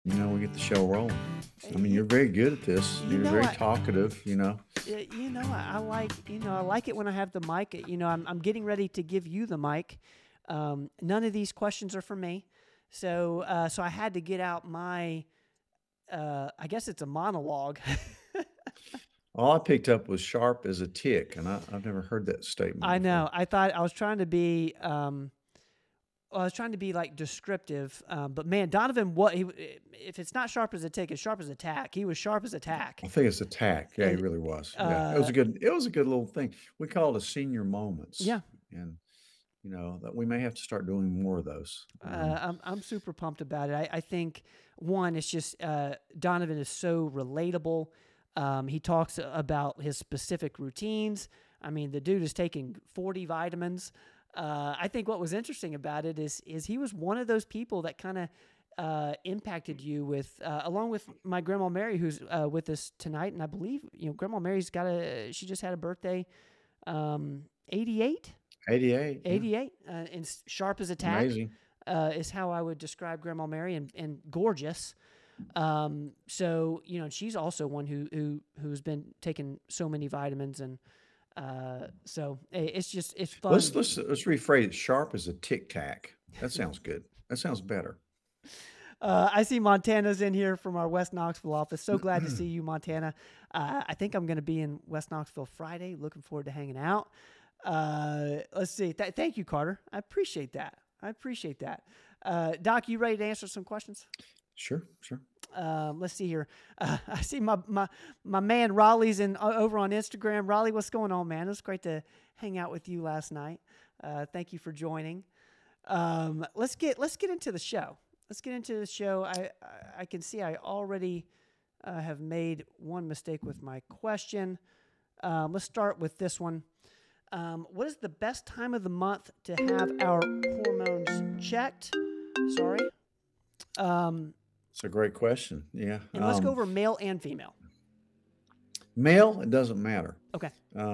We get the show rolling. I mean, You, you're very good at this. you You're know, very talkative. I like, I like it when I have the mic. I'm getting ready to give you the mic. None of these questions are for me, so I had to get out my. I guess it's a monologue. All I picked up was sharp as a tick, and I've never heard that statement I before. know. I thought I was trying to be. Well, I was trying to be like descriptive, but man, Donovan, what he if it's not sharp as a tick, it's sharp as a tack. He was sharp as a tack, I think it's a tack. Yeah, he and really was. Yeah, it was uh, a good. It was a good little thing. We call it a senior moments, yeah, and that we may have to start doing more of those. I'm super pumped about it. I think one, it's just Donovan is so relatable. He talks about his specific routines. I mean, the dude is taking 40 vitamins. I think what was interesting about it is he was one of those people that kind of impacted you with along with my grandma Mary, who's with us tonight, and I believe grandma Mary's she just had a birthday, 88. 88. Yeah, 88, and sharp as a tack amazing. is how I would describe Grandma Mary, and gorgeous. So she's also one who's been taking so many vitamins, and so it's fun. Let's rephrase it. Sharp as a tic tac. That sounds good. That sounds better. I see Montana's in here from our West Knoxville office. So glad to see you, Montana. I think I'm going to be in West Knoxville Friday. Looking forward to hanging out. Let's see. Thank you, Carter. I appreciate that. Doc, you ready to answer some questions? Sure, sure. Let's see here. I see my man Raleigh's in over on Instagram. Raleigh, what's going on, man? It was great to hang out with you last night. Thank you for joining. Let's get into the show. I can see I already have made one mistake with my question. Let's start with this one. What is the best time of the month to have our hormones checked? Sorry. It's a great question. Yeah. And let's go over male and female. Male, it doesn't matter. Okay.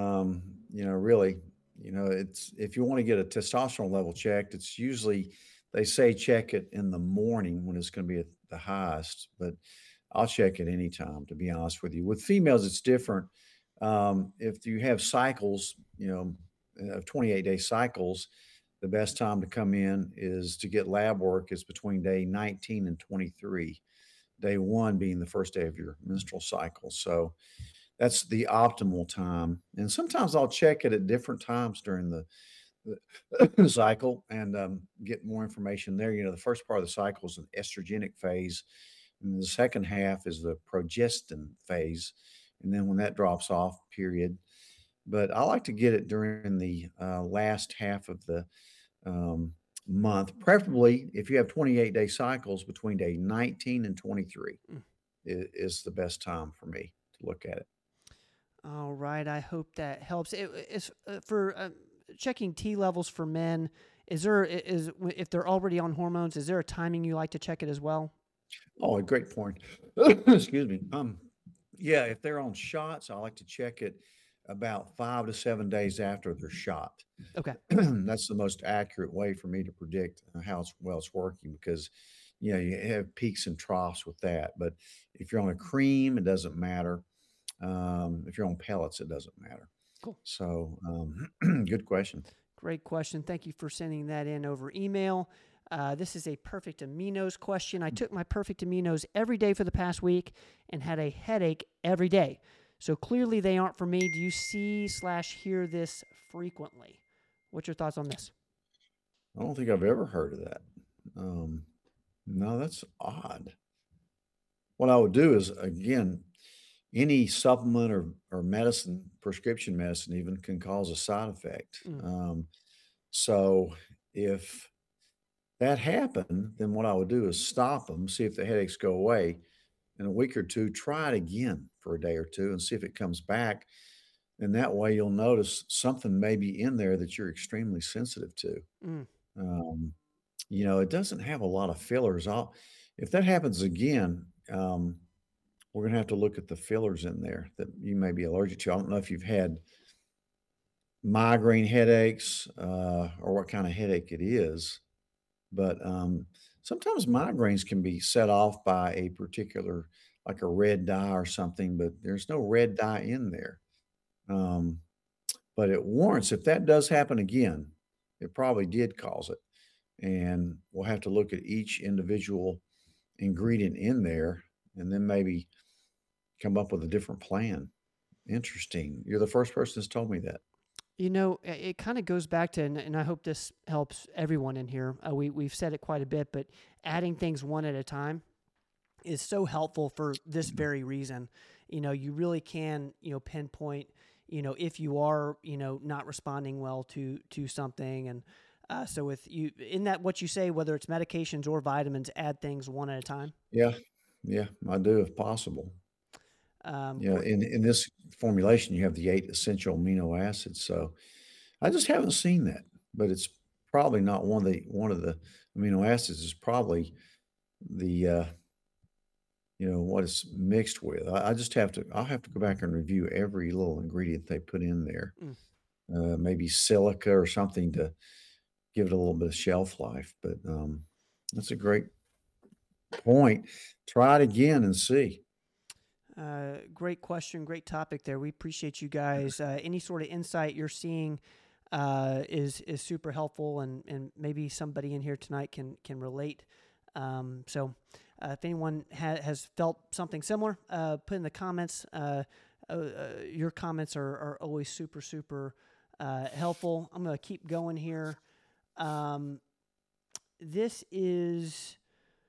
Really, it's if you want to get a testosterone level checked, it's usually they say check it in the morning when it's going to be at the highest, but I'll check it anytime, to be honest with you. With females, it's different. If you have cycles, of 28-day cycles, the best time to come in is to get lab work is between day 19 and 23. Day one being the first day of your menstrual cycle. So that's the optimal time. And sometimes I'll check it at different times during the cycle and get more information there. The first part of the cycle is an estrogenic phase, and the second half is the progestin phase. And then when that drops off, period. But I like to get it during the last half of the um, month, preferably if you have 28-day cycles between day 19 and 23 Mm. is the best time for me to look at it. All right. I hope that helps. It is for checking T levels for men. Is if they're already on hormones? Is there a timing you like to check it as well? Oh, a great point. Excuse me. Yeah, if they're on shots, I like to check it about 5 to 7 days after they're shot. Okay. That's the most accurate way for me to predict how it's working because you have peaks and troughs with that. But if you're on a cream, it doesn't matter. If you're on pellets, it doesn't matter. Cool. So, good question. Great question. Thank you for sending that in over email. This is a perfect aminos question. I took my perfect aminos every day for the past week and had a headache every day. So clearly they aren't for me. Do you see/hear this frequently? What's your thoughts on this? I don't think I've ever heard of that. No, that's odd. What I would do is, again, any supplement or medicine, prescription medicine even, can cause a side effect. Mm. So if that happened, then what I would do is stop them, see if the headaches go away. In a week or two, try it again for a day or two and see if it comes back. And that way you'll notice something may be in there that you're extremely sensitive to. Mm. Um, it doesn't have a lot of fillers. If that happens again, we're going to have to look at the fillers in there that you may be allergic to. I don't know if you've had migraine headaches or what kind of headache it is, but sometimes migraines can be set off by a particular, like a red dye or something, but there's no red dye in there. Um, but it warrants, if that does happen again, it probably did cause it. And we'll have to look at each individual ingredient in there and then maybe come up with a different plan. Interesting. You're the first person that's told me that. It kind of goes back to, and I hope this helps everyone in here. We've said it quite a bit, but adding things one at a time is so helpful for this very reason. You really can, pinpoint, if you are, not responding well to something, and so with you, in that what you say, whether it's medications or vitamins, add things one at a time. Yeah. Yeah, I do if possible. Yeah, Gr- in this formulation, you have the 8 essential amino acids, so I just haven't seen that, but it's probably not one of the amino acids is probably the, what it's mixed with. I just I'll have to go back and review every little ingredient they put in there. mm. Maybe silica or something to give it a little bit of shelf life, but, that's a great point. Try it again and see. Great question, great topic there. We appreciate you guys. Any sort of insight you're seeing is super helpful, and maybe somebody in here tonight can relate. If anyone has felt something similar, put in the comments. Your comments are always super helpful. I'm going to keep going here. This is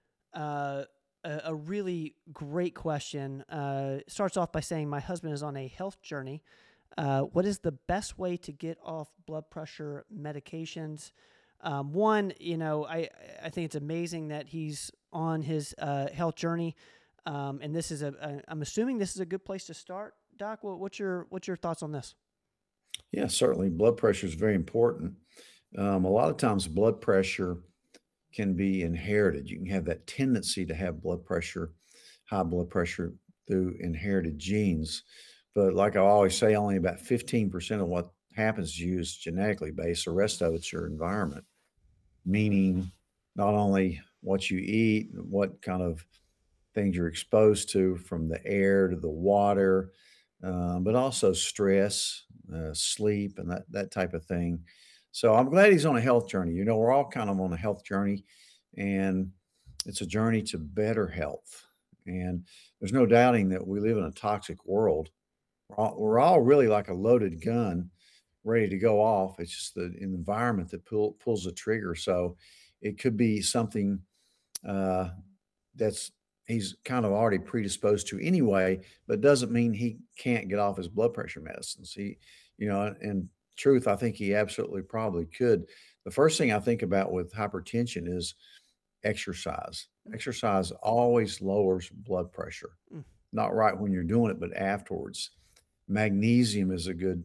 a really great question. Starts off by saying, my husband is on a health journey. What is the best way to get off blood pressure medications? One, I think it's amazing that he's on his health journey, and this is I'm assuming this is a good place to start. Doc, what's your thoughts on this? Yeah, certainly blood pressure is very important. A lot of times blood pressure can be inherited. You can have that tendency to have high blood pressure through inherited genes. But like I always say, only about 15% of what happens to you is genetically based. The rest of it's your environment, meaning not only what you eat, what kind of things you're exposed to from the air to the water, but also stress, sleep, and that type of thing. So I'm glad he's on a health journey. We're all kind of on a health journey, and it's a journey to better health. And there's no doubting that we live in a toxic world. We're all really like a loaded gun ready to go off. It's just the environment that pulls the trigger. So it could be something uh, that's he's kind of already predisposed to anyway, but doesn't mean he can't get off his blood pressure medicines. In truth, I think he absolutely probably could. The first thing I think about with hypertension is exercise. Mm, Exercise always lowers blood pressure, mm, not right when you're doing it, but afterwards. Magnesium is a good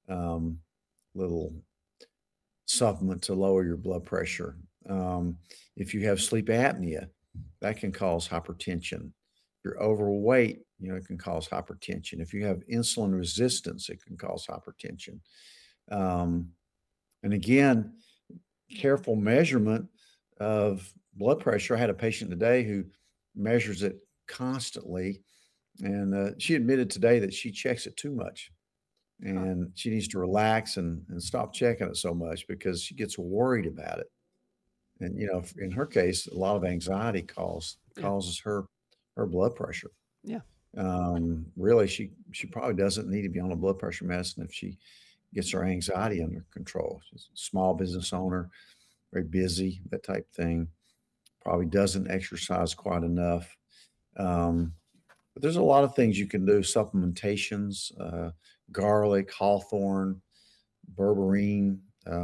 little supplement to lower your blood pressure. If you have sleep apnea, that can cause hypertension. If you're overweight, it can cause hypertension. If you have insulin resistance, it can cause hypertension. Um, and again, careful measurement of blood pressure. I had a patient today who measures it constantly, and she admitted today that she checks it too much, huh. and she needs to relax and stop checking it so much because she gets worried about it. And in her case, a lot of anxiety Yeah. causes her blood pressure. Yeah. Really, she probably doesn't need to be on a blood pressure medicine if she gets her anxiety under control. She's a small business owner, very busy, that type thing. Probably doesn't exercise quite enough. But there's a lot of things you can do, supplementations, garlic, hawthorn, berberine.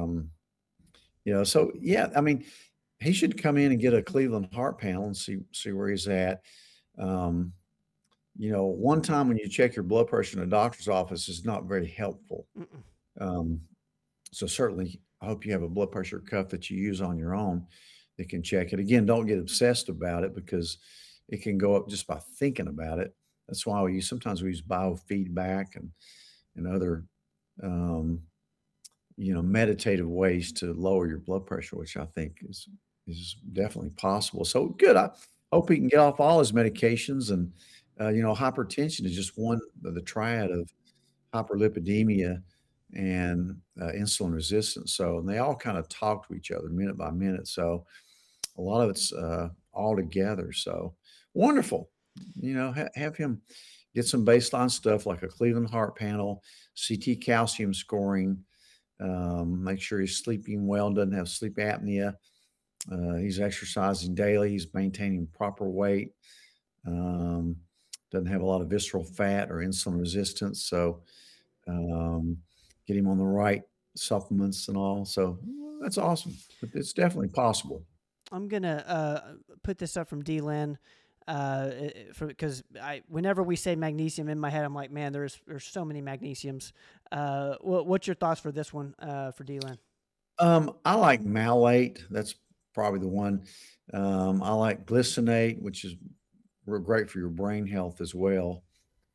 So yeah, I mean, he should come in and get a Cleveland Heart Panel and see where he's at. Um, one time when you check your blood pressure in a doctor's office is not very helpful. Mm-mm. Um, so certainly, I hope you have a blood pressure cuff that you use on your own that can check it. Again, don't get obsessed about it because it can go up just by thinking about it. That's why sometimes we use biofeedback and other um, meditative ways to lower your blood pressure, which I think is is definitely possible. So good. I hope he can get off all his medications. And, hypertension is just one of the triad of hyperlipidemia and insulin resistance. So, and they all kind of talk to each other minute by minute. So, a lot of it's all together. So, wonderful. Have him get some baseline stuff like a Cleveland Heart Panel, CT calcium scoring. Make sure he's sleeping well, doesn't have sleep apnea. He's exercising daily. He's maintaining proper weight. Um, doesn't have a lot of visceral fat or insulin resistance. So, um, get him on the right supplements and all. So that's awesome. But it's definitely possible. I'm gonna put this up from D-Lin, for because I whenever we say magnesium in my head, I'm like, man, there's so many magnesiums. What's your thoughts for this one for D-Lin? I like malate. That's probably the one. I like glycinate, which is real great for your brain health as well.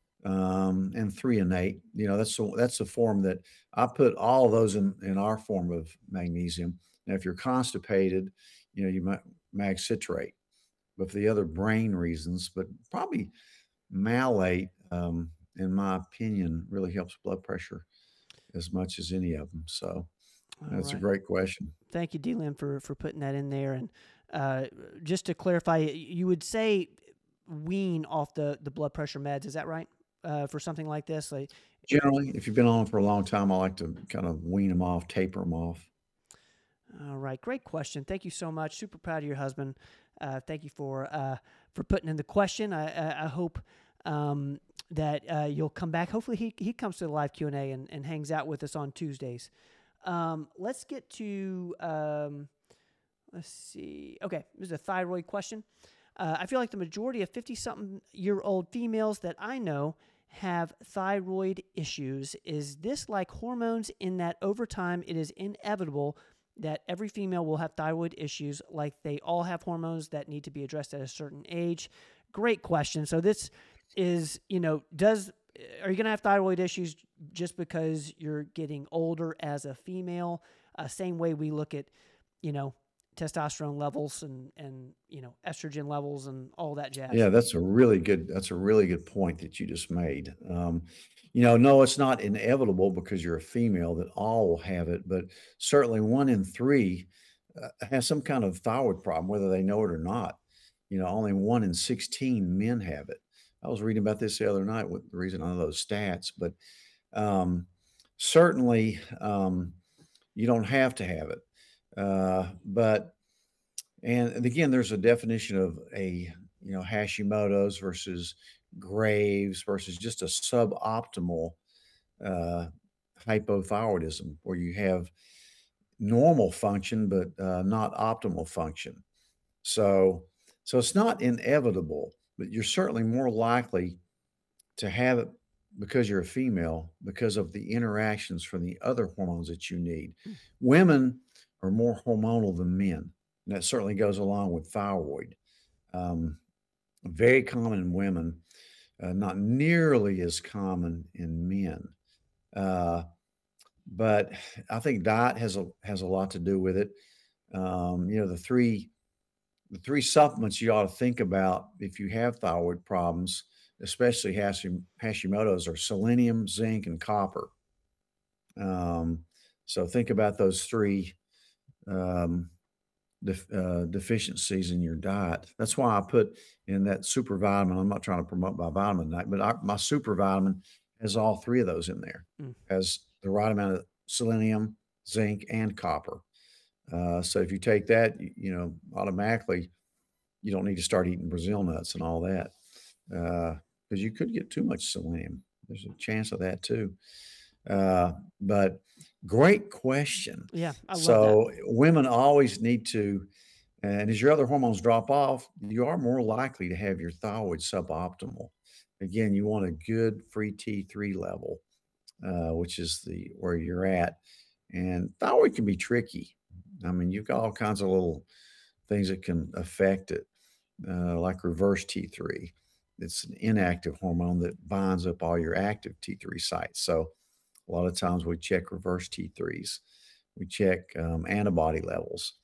And threonate. That's the form that I put all of those in our form of magnesium. Now, if you're constipated, you might mag citrate, but for the other brain reasons, but probably malate, in my opinion, really helps blood pressure as much as any of them. So All that's a right. great question. Thank you, D-Lin, for putting that in there. And just to clarify, you would say wean off the blood pressure meds. Is that right? For something like this, like Generally, if you've been on for a long time, I like to kind of wean them off, taper them off. all right, great question. Thank you so much. Super proud of your husband. Thank you for putting in the question. I hope that you'll come back. Hopefully, he comes to the live Q and hangs out with us on Tuesdays. Let's get to let's see. Okay, this is a thyroid question. I feel like the majority of 50-something-year-old females that I know have thyroid issues. Is this like hormones in that over time it is inevitable that every female will have thyroid issues, like they all have hormones that need to be addressed at a certain age? Great question. So this is, are you going to have thyroid issues just because you're getting older as a female? Same way we look at, you know, testosterone levels and estrogen levels and all that jazz. Yeah, that's a really good point that you just made. No, it's not inevitable because you're a female that all will have it, but certainly 1 in 3 has some kind of thyroid problem, whether they know it or not. Only 1 in 16 men have it. I was reading about this the other night with the reason I know those stats, but um, certainly you don't have to have it. But and again, there's a definition of Hashimoto's versus Graves versus just a suboptimal uh, hypothyroidism, where you have normal function but not optimal function. So, so it's not inevitable, but you're certainly more likely to have it because you're a female because of the interactions from the other hormones that you need. Mm. Women are more hormonal than men, and that certainly goes along with thyroid. Um, Very common in women, not nearly as common in men. Uh, but I think diet has a lot to do with it. The three supplements you ought to think about if you have thyroid problems, especially Hashimoto's, are selenium, zinc, and copper. Um, so think about those three um, deficiencies in your diet. That's why I put in that super vitamin. I'm not trying to promote my vitamin night, but my super vitamin has all three of those in there. Mm. Has the right amount of selenium, zinc, and copper. So if you take that, automatically you don't need to start eating Brazil nuts and all that because you could get too much selenium. There's a chance of that too. But great question. Yeah, I love that. So women always need to, and as your other hormones drop off, you are more likely to have your thyroid suboptimal. Again, you want a good free T3 level, which is the where you're at. And thyroid can be tricky. I mean, you've got all kinds of little things that can affect it, like reverse T3. It's an inactive hormone that binds up all your active T3 sites. So a lot of times we check reverse T3s. We check antibody levels.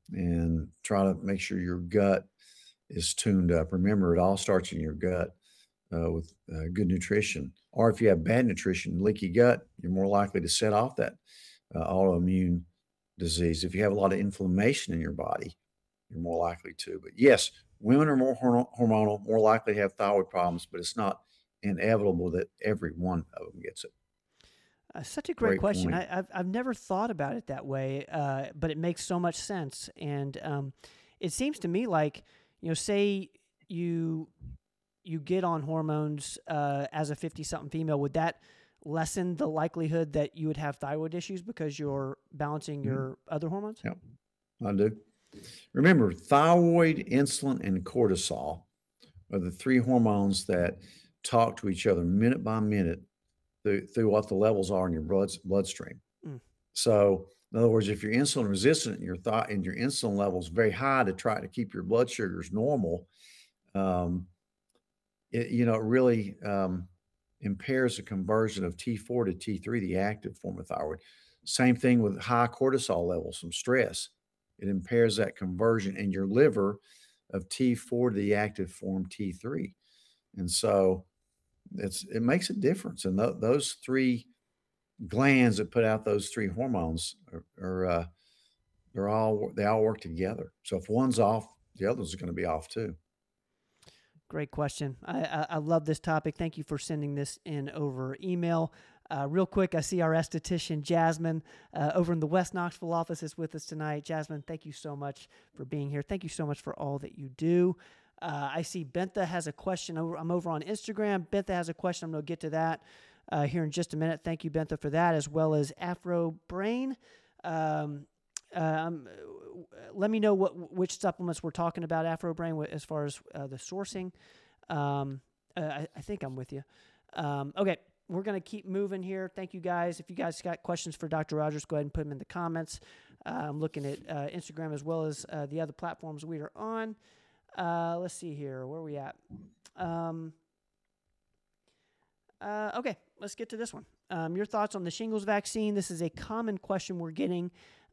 and try to make sure your gut is tuned up. Remember, it all starts in your gut with good nutrition. Or if you have bad nutrition, leaky gut, you're more likely to set off that autoimmune disease. If you have a lot of inflammation in your body, you're more likely to. But yes, women are more hormonal, more likely to have thyroid problems, but it's not inevitable that every one of them gets it. Such a great Great question. point. I've never thought about it that way, but it makes so much sense. And it seems to me like, say you you get on hormones as a 50-something female, would that lessen the likelihood that you would have thyroid issues because you're balancing Mhm. your other hormones? Yep, I do. Remember, thyroid, insulin, and cortisol are the three hormones that talk to each other minute by minute through what the levels are in your bloodstream. Mm, So, in other words, if you're insulin resistant and your and your insulin levels very high to try to keep your blood sugars normal, um, it really impairs the conversion of T4 to T3, the active form of thyroid. Same thing with high cortisol levels from stress. It impairs that conversion in your liver of T4 to the active form T3. And so it makes a difference. And those three glands that put out those three hormones they all work together. So if one's off, the others are going to be off too. great question. I love this topic. Thank you for sending this in over email. Real quick, I see our esthetician, Jasmine, over in the West Knoxville office is with us tonight. Jasmine, thank you so much for being here. Thank you so much for all that you do. I see Bentha has a question. I'm over on Instagram. Bentha has a question. I'm going to get to that here in just a minute. Thank you, Bentha, for that, as well as Afro Brain. Um, um, Let me know which supplements we're talking about, Afro Brain, as far as the sourcing. I think I'm with you. Okay, we're going to keep moving here. Thank you, guys. If you guys got questions for Dr. Rogers, go ahead and put them in the comments. I'm looking at Instagram as well as the other platforms we are on. Let's see here. Where are we at? Okay, let's get to this one. Your thoughts on the shingles vaccine. This is a common question we're getting.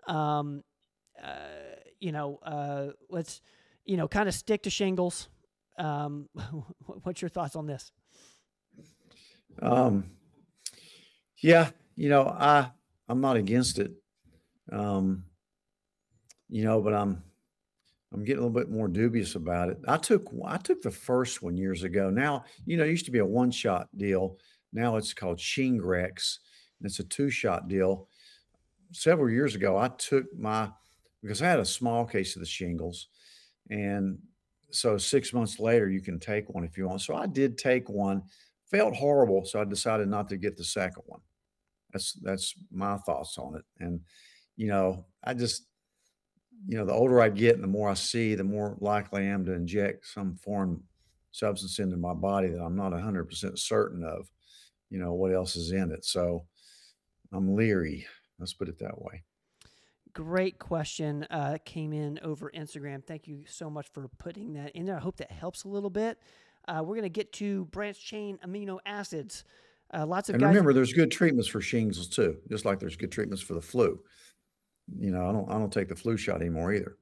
Let's, kind of stick to shingles. What's your thoughts on this? Um, yeah, I'm not against it. Um, but I'm getting a little bit more dubious about it. I took the first one years ago. Now, it used to be a one-shot deal. Now it's called Shingrix, and it's a two-shot deal. Several years ago, I took because I had a small case of the shingles, and so 6 months later, you can take one if you want. So I did take one, felt horrible, so I decided not to get the second one. That's my thoughts on it. And, I just the older I get and the more I see, the more likely I am to inject some foreign substance into my body that I'm not 100% certain of, what else is in it. So I'm leery. Let's put it that way. Great question. Came in over Instagram. Thank you so much for putting that in there. I hope that helps a little bit. We're going to get to branched chain amino acids. Lots of And guys. remember, there's good treatments for shingles too, just like there's good treatments for the flu. I don't take the flu shot anymore either.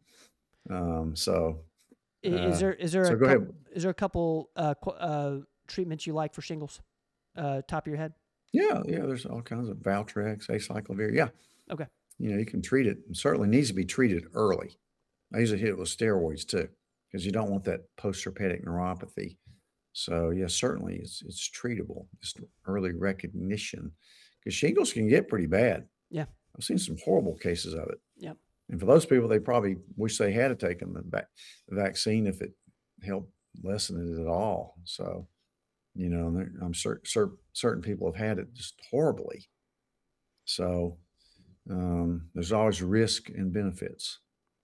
So Is there go ahead. is there a couple treatments you like for shingles? Top of your head? Yeah, yeah. There's all kinds of Valtrex, acyclovir. Yeah, Okay. you can treat it. It certainly needs to be treated early. I usually hit it with steroids too, because you don't want that post-herpetic neuropathy. So yeah, certainly it's treatable. Just early recognition, because shingles can get pretty bad. Yeah. I've seen some horrible cases of it. Yep. And for those people, they probably wish they had taken the vaccine if it helped lessen it at all. So, I'm certain people have had it just horribly. So, there's always risk and benefits.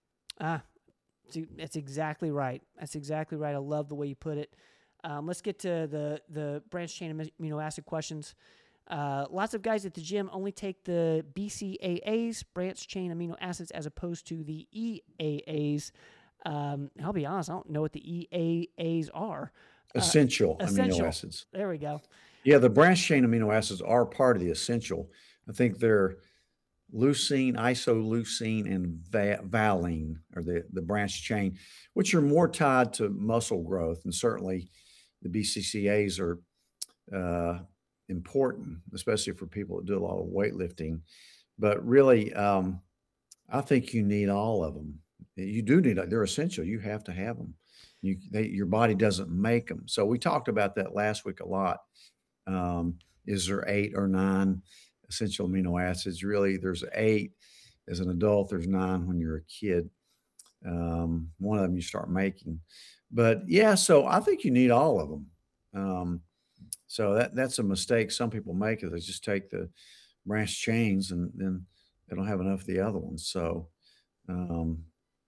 That's exactly right. That's exactly right. I love the way you put it. Let's get to the branch chain amino acid questions. Lots of guys at the gym only take the BCAAs, branch chain amino acids, as opposed to the EAAs. I'll be honest, I don't know what the EAAs are. Essential Essential. amino acids. There we go. Yeah, the branched chain amino acids are part of the essential. I think they're leucine, isoleucine, and valine, or the branch chain, which are more tied to muscle growth. And certainly the BCCAs are uh, important, especially for people that do a lot of weightlifting. But really, I think you need all of them. You do need, they're essential. You have to have them. Your body doesn't make them. So we talked about that last week a lot. Um, is there 8 or 9 essential amino acids? Really, there's 8 as an adult. There's 9 when you're a kid. One of them you start making. But yeah, so I think you need all of them. So that's a mistake some people make is they just take the branch chains and then they don't have enough of the other ones. Um,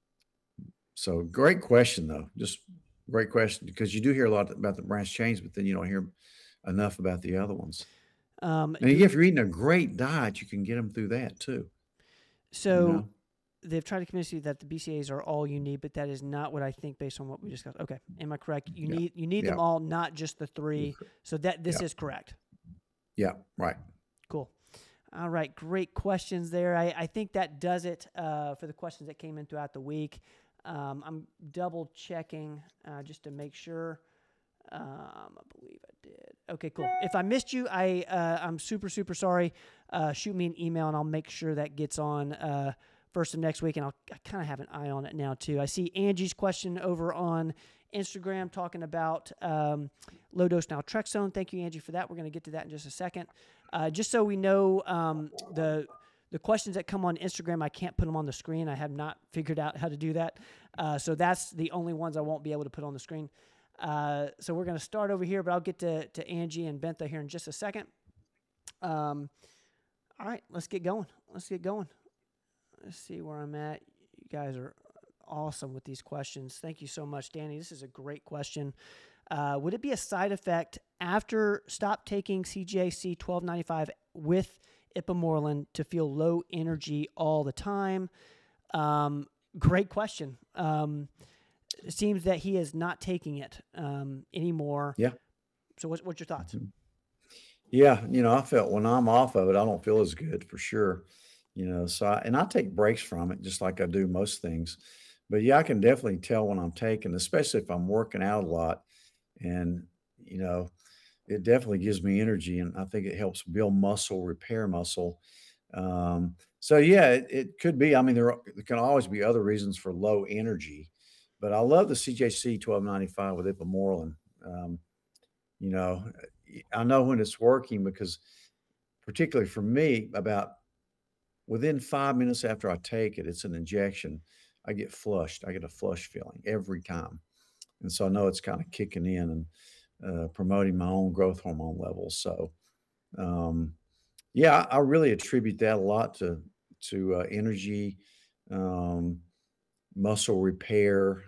so great question though. Just great question because you do hear a lot about the branch chains, but then you don't hear enough about the other ones. And Do if you're eating a great diet, you can get them through that too. You so. know? They've tried to convince you that the BCAs are all you need, but that is not what I think based on what we discussed. Okay, am I correct? Yeah. You need Yeah. them all, not just the You're 3. cor- So that this Yeah. is correct. Yeah. Right. Cool. All right, great questions there. I think that does it for the questions that came in throughout the week. I'm double checking just to make sure. I believe I did. Okay, cool. If I missed you, I'm super sorry. Shoot me an email and I'll make sure that gets on first of next week, and I kind of have an eye on it now too. I see Angie's question over on Instagram talking about low dose naltrexone. Thank you, Angie, for that. We're going to get to that in just a second. Just so we know, the questions that come on Instagram, I can't put them on the screen. I have not figured out how to do that. So that's the only ones I won't be able to put on the screen. So we're going to start over here, but I'll get to Angie and Bentha here in just a second. All right, let's get going. Let's see where I'm at. You guys are awesome with these questions. Thank you so much, Danny. This is a great question. Would it be a side effect after stop taking CGAC 1295 with ipamorelin to feel low energy all the time? Great question. It seems that he is not taking it anymore. Yeah. So what's your thoughts? Yeah. I felt when I'm off of it, I don't feel as good for sure. So I take breaks from it just like I do most things. But yeah, I can definitely tell when I'm taking, especially if I'm working out a lot. And, it definitely gives me energy. And I think it helps build muscle, repair muscle. So yeah, it could be. I mean, there can always be other reasons for low energy, but I love the CJC 1295 with ipamorelin. Um, you know, I know when it's working because particularly for me, about within 5 minutes after I take it, it's an injection. I get flushed. I get a flush feeling every time. And so I know it's kind of kicking in and promoting my own growth hormone levels. So, um, yeah, I really attribute that a lot to energy, um, muscle repair.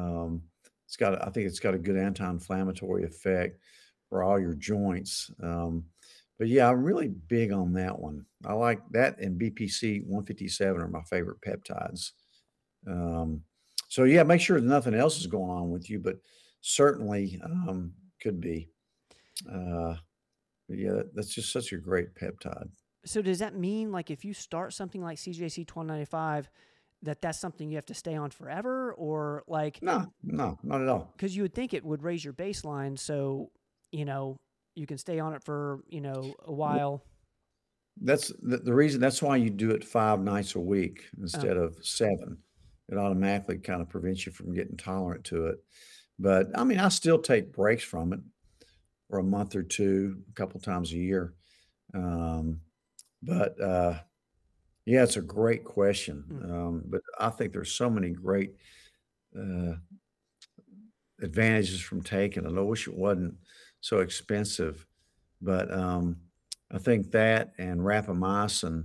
I think it's got a good anti-inflammatory effect for all your joints. But yeah, I'm really big on that one. I like that, and BPC 157 are my favorite peptides. Um, so yeah, make sure nothing else is going on with you, but certainly could be. Uh, but yeah, that's just such a great peptide. So does that mean like if you start something like CGAC 1295, that's something you have to stay on forever, or like No, no, not at all. because you would think it would raise your baseline, so you can stay on it for a W- while. That's the reason. That's why you do it 5 nights a week Oh, instead of 7. It automatically kind of prevents you from getting tolerant to it. But I mean, I still take breaks from it for a month or two, a couple times a year. Um, but yeah, it's a great question. mm. But I think there's so many great uh, advantages from taking it. I wish it wasn't so expensive, but I think that and rapamycin,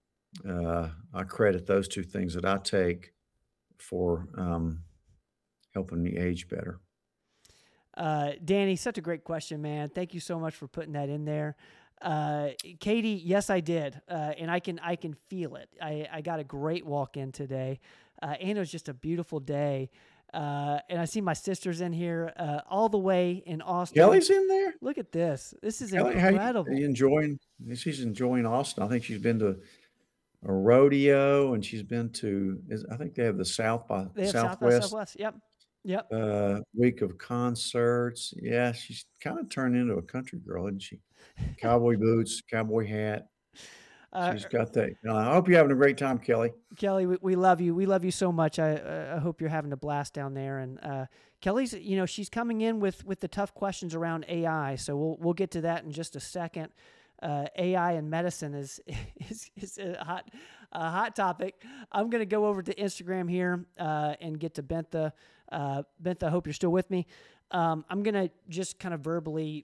I credit those 2 things that I take for helping me age better. Danny, such a great question, man. Thank you so much for putting that in there. Katie, yes, I did, and I can feel it. I got a great walk in today, and it was just a beautiful day. And I see my sisters in here, all the way in Austin. Kelly's in there. Look at this. This is Kelly, how you incredible. enjoying? She's enjoying Austin. I think she's been to a rodeo, and she's been to I think they have the South by They have South by Southwest, Southwest. Yep. Yep. week of concerts. Yeah, she's kinda turned into a country girl, isn't she? Cowboy boots, cowboy hat. Uh, She's got that I hope you're having a great time, Kelly. Kelly, we love you. We love you so much. I hope you're having a blast down there. And Kelly's, she's coming in with the tough questions around AI. So we'll get to that in just a second. AI and medicine is is a hot topic. I'm going to go over to Instagram here and get to Bentha. Bentha, I hope you're still with me. I'm going to just kind of verbally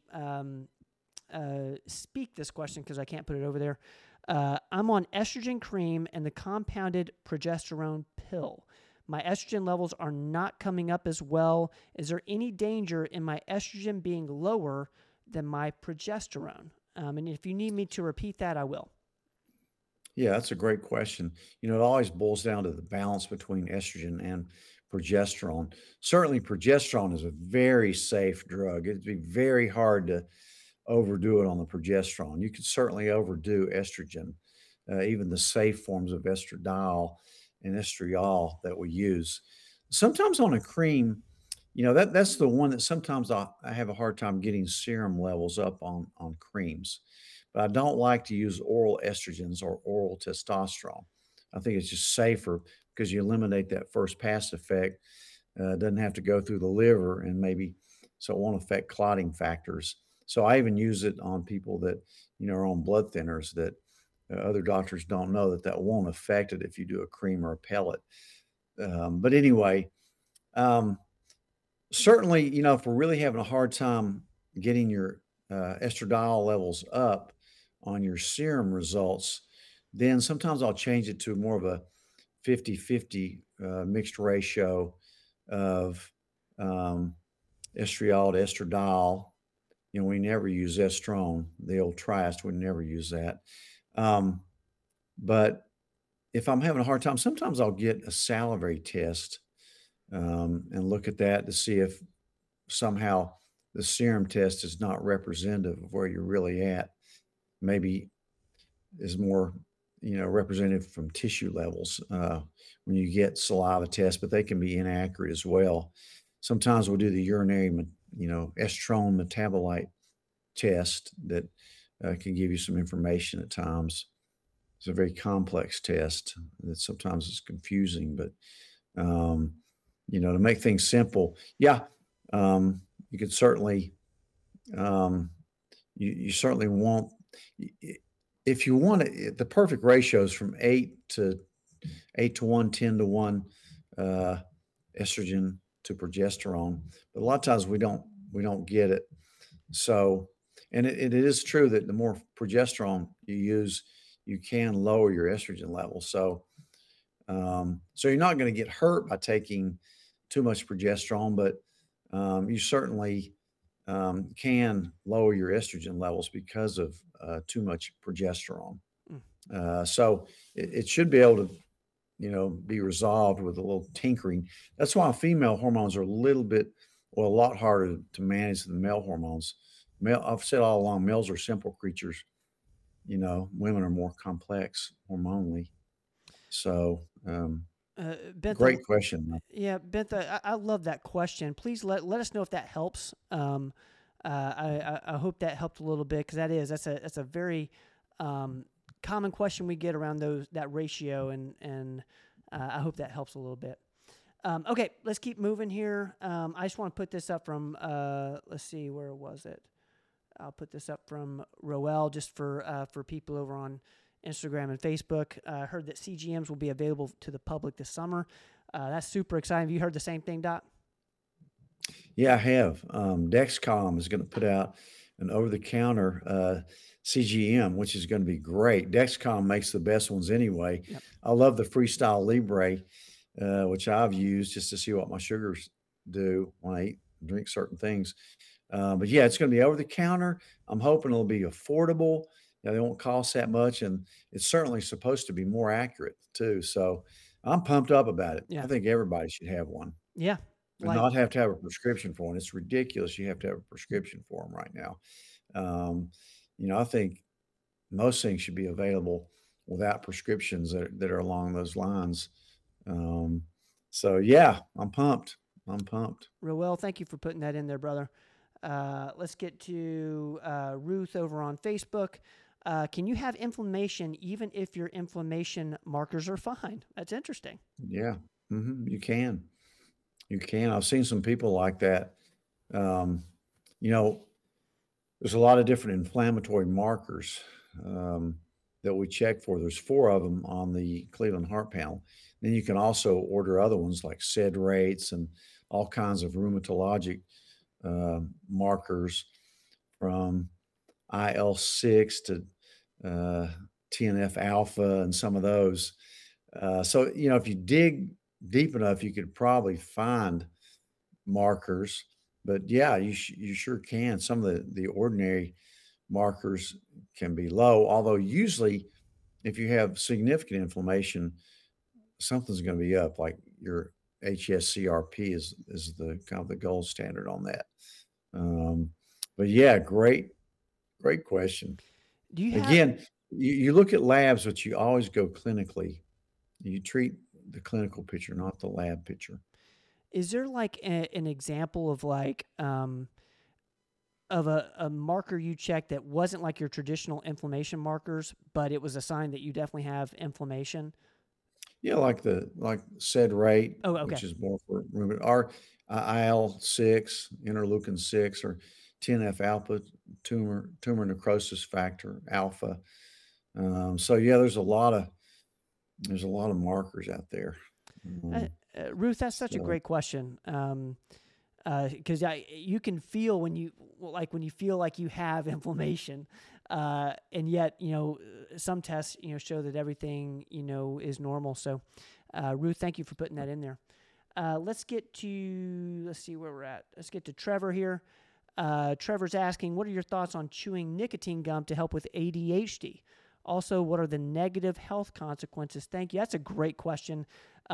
speak this question because I can't put it over there. I'm on estrogen cream and the compounded progesterone pill. My estrogen levels are not coming up as well. Is there any danger in my estrogen being lower than my progesterone? And if you need me to repeat that, I will. Yeah, that's a great question. It always boils down to the balance between estrogen and progesterone. Certainly, progesterone is a very safe drug. It'd be very hard to overdo it on the progesterone. You could certainly overdo estrogen, even the safe forms of estradiol and estriol that we use. Sometimes on a cream, that's the one that sometimes I have a hard time getting serum levels up on creams. But I don't like to use oral estrogens or oral testosterone. I think it's just safer because you eliminate that first pass effect. It doesn't have to go through the liver and maybe so it won't affect clotting factors. So I even use it on people that are on blood thinners that other doctors don't know that won't affect it if you do a cream or a pellet. But anyway, um, certainly, if we're really having a hard time getting your estradiol levels up on your serum results, then sometimes I'll change it to more of a 50-50 mixed ratio of um, estriol to estradiol. We never use estrone, the old triast, we never use that. Um, but if I'm having a hard time, sometimes I'll get a salivary test and look at that to see if somehow the serum test is not representative of where you're really at. Maybe is more, representative from tissue levels when you get saliva tests, but they can be inaccurate as well. Sometimes we'll do the urinary, estrone metabolite test that can give you some information at times. It's a very complex test that sometimes is confusing, but to make things simple, yeah, you could certainly, you certainly want, if you want it, the perfect ratio is from 8 to 1, 10 to 1 estrogen to progesterone. But a lot of times we don't get it. So, and it is true that the more progesterone you use, you can lower your estrogen level. So you're not going to get hurt by taking too much progesterone, but you certainly can lower your estrogen levels because of too much progesterone. Mm. So it should be able to, be resolved with a little tinkering. That's why female hormones are a little bit, well, a lot harder to manage than male hormones. I've said all along, males are simple creatures. Women are more complex hormonally. So, Bentha, great question. yeah, Bentha, I love that question. Please let us know if that helps. I hope that helped a little bit because that's a very common question we get around that ratio, and I hope that helps a little bit. Okay, let's keep moving here. I just want to put this up from let's see, where was it? I'll put this up from Roel just for people over on Instagram and Facebook. Heard that CGMs will be available to the public this summer. That's super exciting. Have you heard the same thing, Doc? Yeah, I have. Dexcom is going to put out an over-the-counter CGM, which is going to be great. Dexcom makes the best ones anyway. Yep. I love the Freestyle Libre, which I've used just to see what my sugars do when I eat and drink certain things. But yeah, it's going to be over the counter. I'm hoping it'll be affordable. They won't cost that much, and it's certainly supposed to be more accurate too. So I'm pumped up about it. Yeah. I think everybody should have one Yeah. and not have to have a prescription for one. It's ridiculous. You have to have a prescription for them right now. I think most things should be available without prescriptions that are along those lines. Um, so yeah, I'm pumped. I'm pumped. Real well. Thank you for putting that in there, brother. Let's get to Ruth over on Facebook. Can you have inflammation even if your inflammation markers are fine? That's interesting. Yeah, you can. You can. I've seen some people like that. Um, you know, there's a lot of different inflammatory markers um, that we check for. There's four of them on the Cleveland Heart Panel. Then you can also order other ones like SED rates and all kinds of rheumatologic markers from IL-6 to uh, TNF alpha and some of those. So, if you dig deep enough, you could probably find markers. But yeah, you sure can. Some of the ordinary markers can be low, although usually if you have significant inflammation, something's going to be up. Like your HSCRP is the kind of the gold standard on that. Um, but yeah, great question. Do you have Again, you look at labs, but you always go clinically. You treat the clinical picture, not the lab picture. Is there like an example of like of a marker you checked that wasn't like your traditional inflammation markers, but it was a sign that you definitely have inflammation? Yeah, like SED rate, Oh, okay. which is more for rheumatoid, or IL-6, interleukin-6, or TNF alpha, tumor necrosis factor alpha. So yeah, there's a lot of markers out there. Uh, Um, Ruth, that's such a so great question. Because you can feel when you feel like you have inflammation, and yet some tests show that everything is normal. So, Ruth, thank you for putting that in there. Let's see where we're at. Let's get to Trevor here. Trevor's asking, what are your thoughts on chewing nicotine gum to help with ADHD? Also, what are the negative health consequences? Thank you. That's a great question.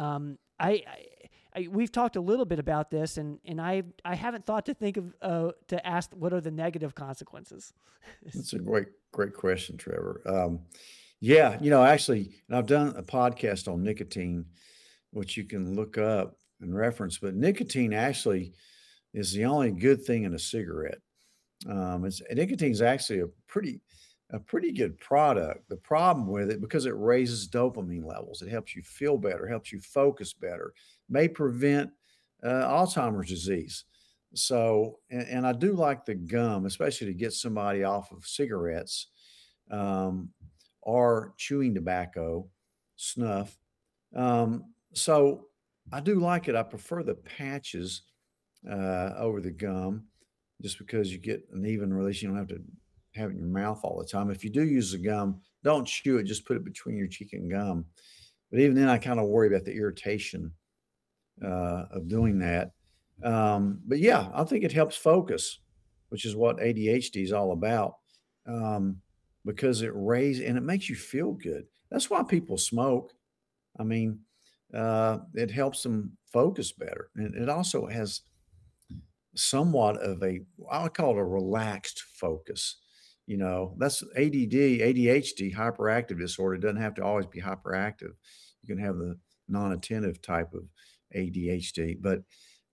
We've talked a little bit about this, and I haven't thought to think of to ask what are the negative consequences. that's a great question, Trevor. Yeah, actually, and I've done a podcast on nicotine, which you can look up and reference, but nicotine actually is the only good thing in a cigarette. Nicotine is actually a pretty good product. The problem with it, because it raises dopamine levels, it helps you feel better, helps you focus better, may prevent Alzheimer's disease. So, and I do like the gum, especially to get somebody off of cigarettes um, or chewing tobacco, snuff. So I do like it. I prefer the patches over the gum just because you get an even release. You don't have to have it in your mouth all the time. If you do use the gum, don't chew it, just put it between your cheek and gum. But even then, I kind of worry about the irritation of doing that. But yeah, I think it helps focus, which is what ADHD is all about, um, because it makes you feel good. That's why people smoke. I mean, it helps them focus better, and it also has somewhat of I would call it a relaxed focus. That's ADD, ADHD, hyperactive disorder. It doesn't have to always be hyperactive. You can have the non-attentive type of ADHD. But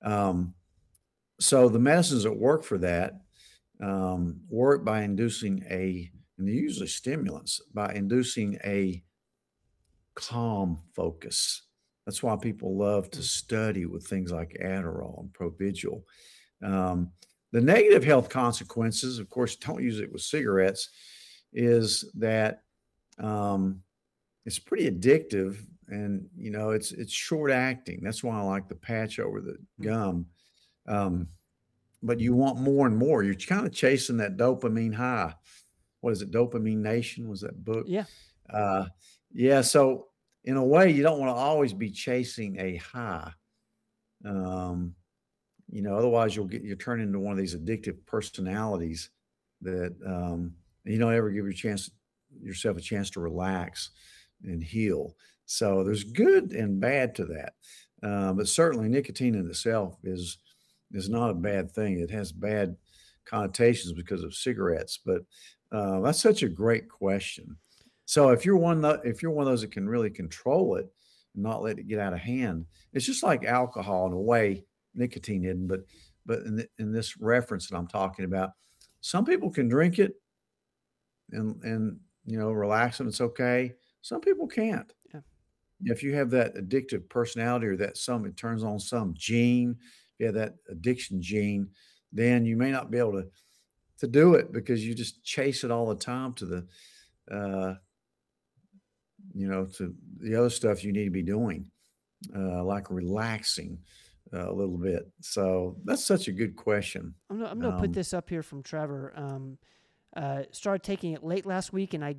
so the medicines that work for that work by inducing and they're usually stimulants, by inducing a calm focus. That's why people love to Mm. study with things like Adderall and Provigil. Um, the negative health consequences, of course, don't use it with cigarettes, is that um, it's pretty addictive, and it's short acting. That's why I like the patch over the Mm. gum. Um, but you want more and more. You're kind of chasing that dopamine high. What is it? Dopamine Nation was that book? Yeah. Uh, yeah. So in a way, you don't want to always be chasing a high. Um, otherwise you'll turn into one of these addictive personalities that you don't ever give yourself a chance to relax and heal. So there's good and bad to that. But certainly nicotine in itself is not a bad thing. It has bad connotations because of cigarettes, but that's such a great question. So if you're one of those that can really control it and not let it get out of hand, it's just like alcohol in a way, nicotine isn't, but in this reference that I'm talking about, some people can drink it and relax and it's okay. Some people can't. Yeah. If you have that addictive personality or that some it turns on some gene, if you have that addiction gene, then you may not be able to do it because you just chase it all the time to uh, to the other stuff you need to be doing, like relaxing a little bit. So that's such a good question. I'm gonna put Um, this up here from Trevor. Started taking it late last week, and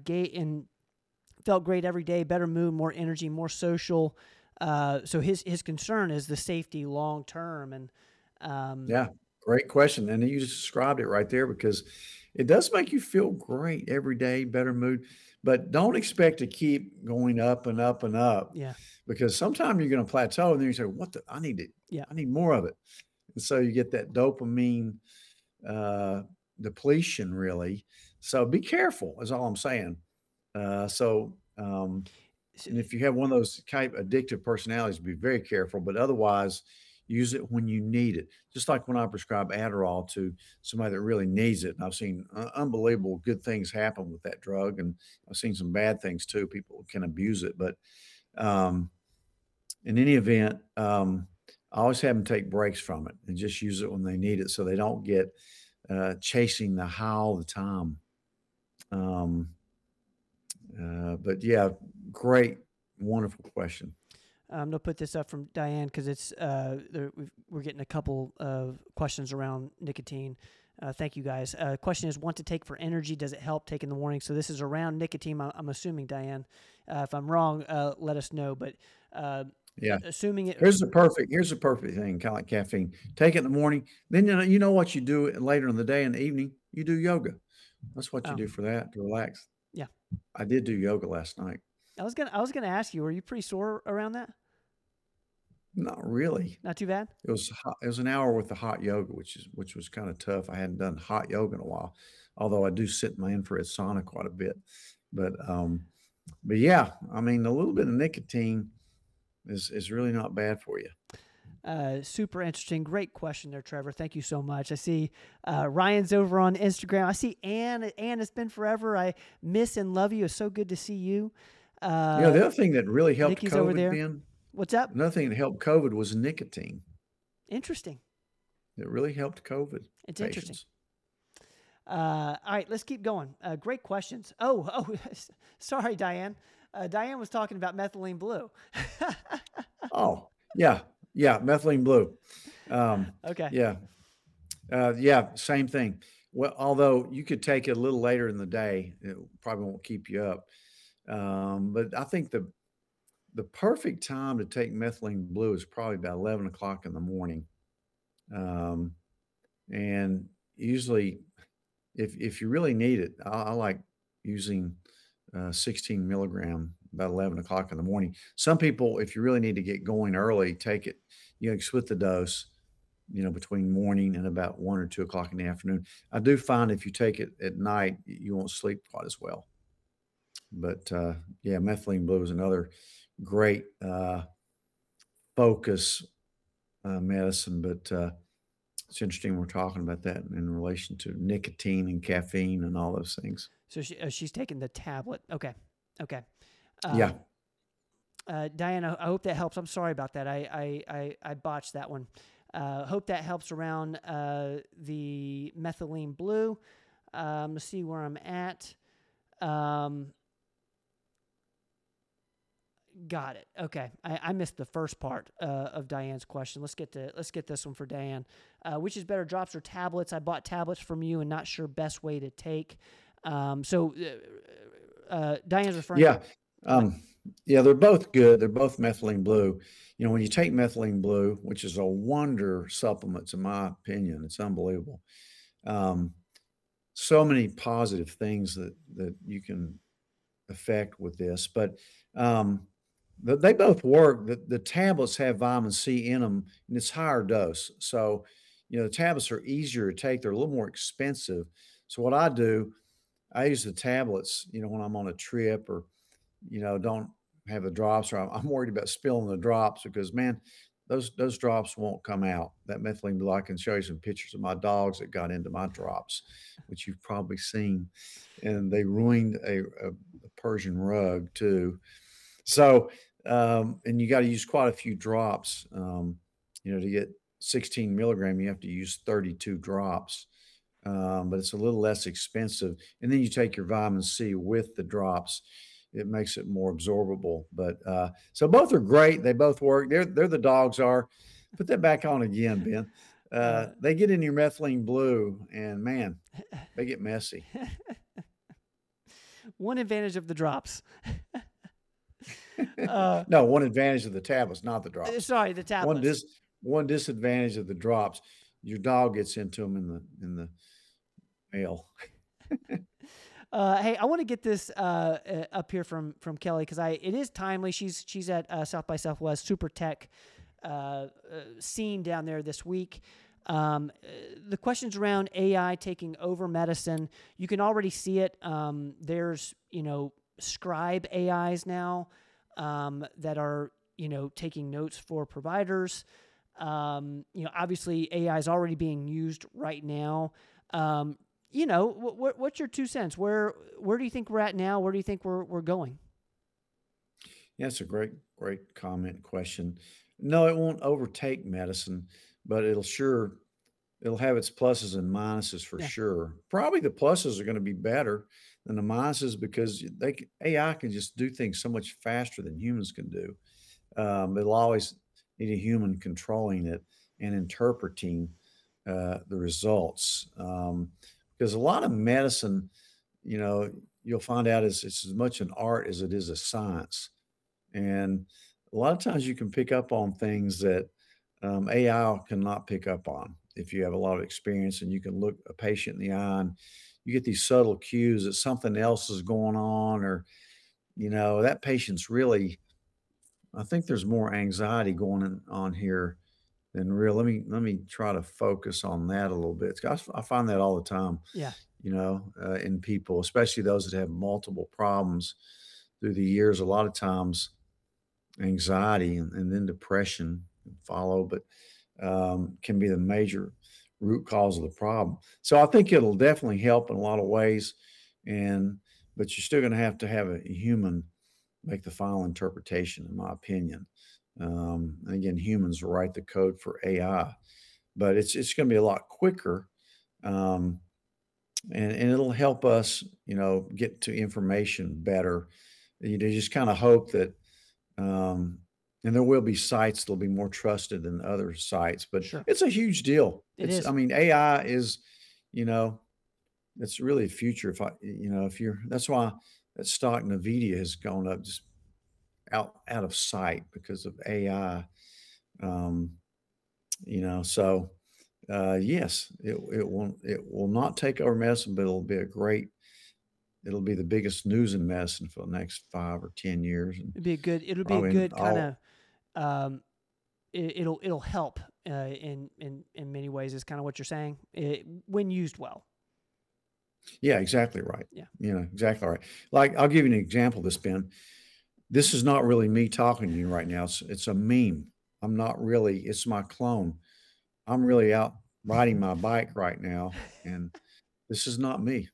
felt great every day. Better mood, more energy, more social. So his concern is the safety long term, and um, yeah, great question. And you just described it right there because it does make you feel great every day, better mood, but don't expect to keep going up and up and up yeah, because sometimes you're going to plateau and then you say, yeah. I need more of it. And so you get that dopamine uh, depletion, really. So be careful, is all I'm saying. So, S- and if you have one of those type addictive personalities, be very careful. But otherwise, use it when you need it. Just like when I prescribe Adderall to somebody that really needs it. And I've seen unbelievable good things happen with that drug, and I've seen some bad things too. People can abuse it, but um, in any event, I always have them take breaks from it and just use it when they need it, so they don't get chasing the high all the time. Um, but yeah, great, wonderful question. I'm gonna put this up from Diane because we're getting a couple of questions around nicotine. Thank you guys. Question is, want to take for energy? Does it help take in the morning? So this is around nicotine. I'm assuming, Diane. If I'm wrong, let us know. But uh, Yeah, assuming it, here's the perfect thing, kind of like caffeine. Take it in the morning, then you know what you do later in the day and the evening. You do yoga. That's what you oh do for that to relax. yeah, I did do yoga last night. I was gonna ask you, were you pretty sore around that? Not really. Not too bad. It was an hour with the hot yoga, which was kinda tough. I hadn't done hot yoga in a while, although I do sit in my infrared sauna quite a bit. But, yeah, I mean, a little bit of nicotine is really not bad for you. Super interesting. Great question there, Trevor. Thank you so much. I see Ryan's over on Instagram. I see Ann. Ann, it's been forever. I miss and love you. It's so good to see you. The other thing that really helped Nikki's over COVID, there. Ben, What's up? another thing that helped COVID was nicotine. Interesting. It really helped COVID It's interesting. patients. All right, let's keep going. Great questions. Oh, sorry, Diane. Diane was talking about methylene blue. Oh, yeah, yeah, methylene blue. Um, Okay. yeah. Yeah, same thing. Well, although you could take it a little later in the day, it probably won't keep you up. But I think the perfect time to take methylene blue is probably about 11 o'clock in the morning. Um, and usually, if you really need it, I like using 16 milligram about 11 o'clock in the morning. Some people, if you really need to get going early, take it. Split the dose between morning and about 1 or 2 o'clock in the afternoon. I do find if you take it at night, you won't sleep quite as well. But yeah, methylene blue is another great focus medicine. But it's interesting we're talking about that in relation to nicotine and caffeine and all those things. So she's taking the tablet. Okay. Okay. Yeah. Um, Diane, I hope that helps. I'm sorry about that. I botched that one. Hope that helps around the methylene blue. Let's see where I'm at. Um, got it. Okay, I missed the first part of Diane's question. Let's get this one for Diane. Which is better, drops or tablets? I bought tablets from you and not sure best way to take. Diane's referring Yeah. to what? Um, yeah, they're both good. They're both methylene blue. When you take methylene blue, which is a wonder supplement, in my opinion, it's unbelievable. Um, so many positive things that you can affect with this, but um, they both work. The tablets have vitamin C in them, and it's higher dose. So, the tablets are easier to take. They're a little more expensive. So what I do I use the tablets, when I'm on a trip or, don't have the drops, or I'm worried about spilling the drops because, man, those drops won't come out. That methylene blue, I can show you some pictures of my dogs that got into my drops, which you've probably seen, and they ruined a Persian rug too. So, and you got to use quite a few drops. To get 16 milligram, you have to use 32 drops, but it's a little less expensive. And then you take your vitamin C with the drops. It makes it more absorbable. But so both are great. They both work. They're the dogs are. Put that back on again, Ben. They get in your methylene blue, and man, they get messy. One advantage of the drops. No, one advantage of the tablets, not the drops. Sorry, the One tablets. dis one disadvantage of the drops, your dog gets into them in the mail. Hey, I want to get this up here from Kelly because it is timely. She's at South by Southwest Super Tech scene down there this week. The questions around AI taking over medicine, you can already see it. There's scribe AIs now that are taking notes for providers. Obviously AI is already being used right now. What's your 2 cents? Where do you think we're at now? Where do you think we're going? Yeah, it's a great comment question. No, it won't overtake medicine, but it'll have its pluses and minuses for Yeah, sure. Probably the pluses are going to be better than the minuses because AI can just do things so much faster than humans can do. It'll always need a human controlling it and interpreting the results. Because a lot of medicine, you'll find out it's as much an art as it is a science. And a lot of times you can pick up on things that AI cannot pick up on if you have a lot of experience and you can look a patient in the eye and you get these subtle cues that something else is going on, or, that patient's really, I think there's more anxiety on here than real. Let me try to focus on that a little bit. 'Cause I find that all the time, yeah, in people, especially those that have multiple problems through the years. A lot of times anxiety and then depression can follow, but can be the major root cause of the problem. So I think it'll definitely help in a lot of ways, but you're still going to have a human make the final interpretation, in my opinion. And again, humans write the code for AI, but it's going to be a lot quicker, um, and it'll help us, get to information better. Just kind of hope that um, and there will be sites that'll be more trusted than other sites, but sure. it's a huge deal. It I is. mean, AI is, you know, it's really a future. If you're, that's why that stock Nvidia has gone up just out of sight because of AI. Um, so yes, it will not take over medicine, but it'll be the biggest news in medicine for the next 5 or 10 years, and It'll be a probably in good kind all. of um, it'll help in many ways is kind of what you're saying when used well. Yeah, exactly right. Yeah. Exactly right. Like, I'll give you an example of this, Ben. This is not really me talking to you right now. It's a meme. I'm not really, it's my clone. I'm really out riding my bike right now, and this is not me.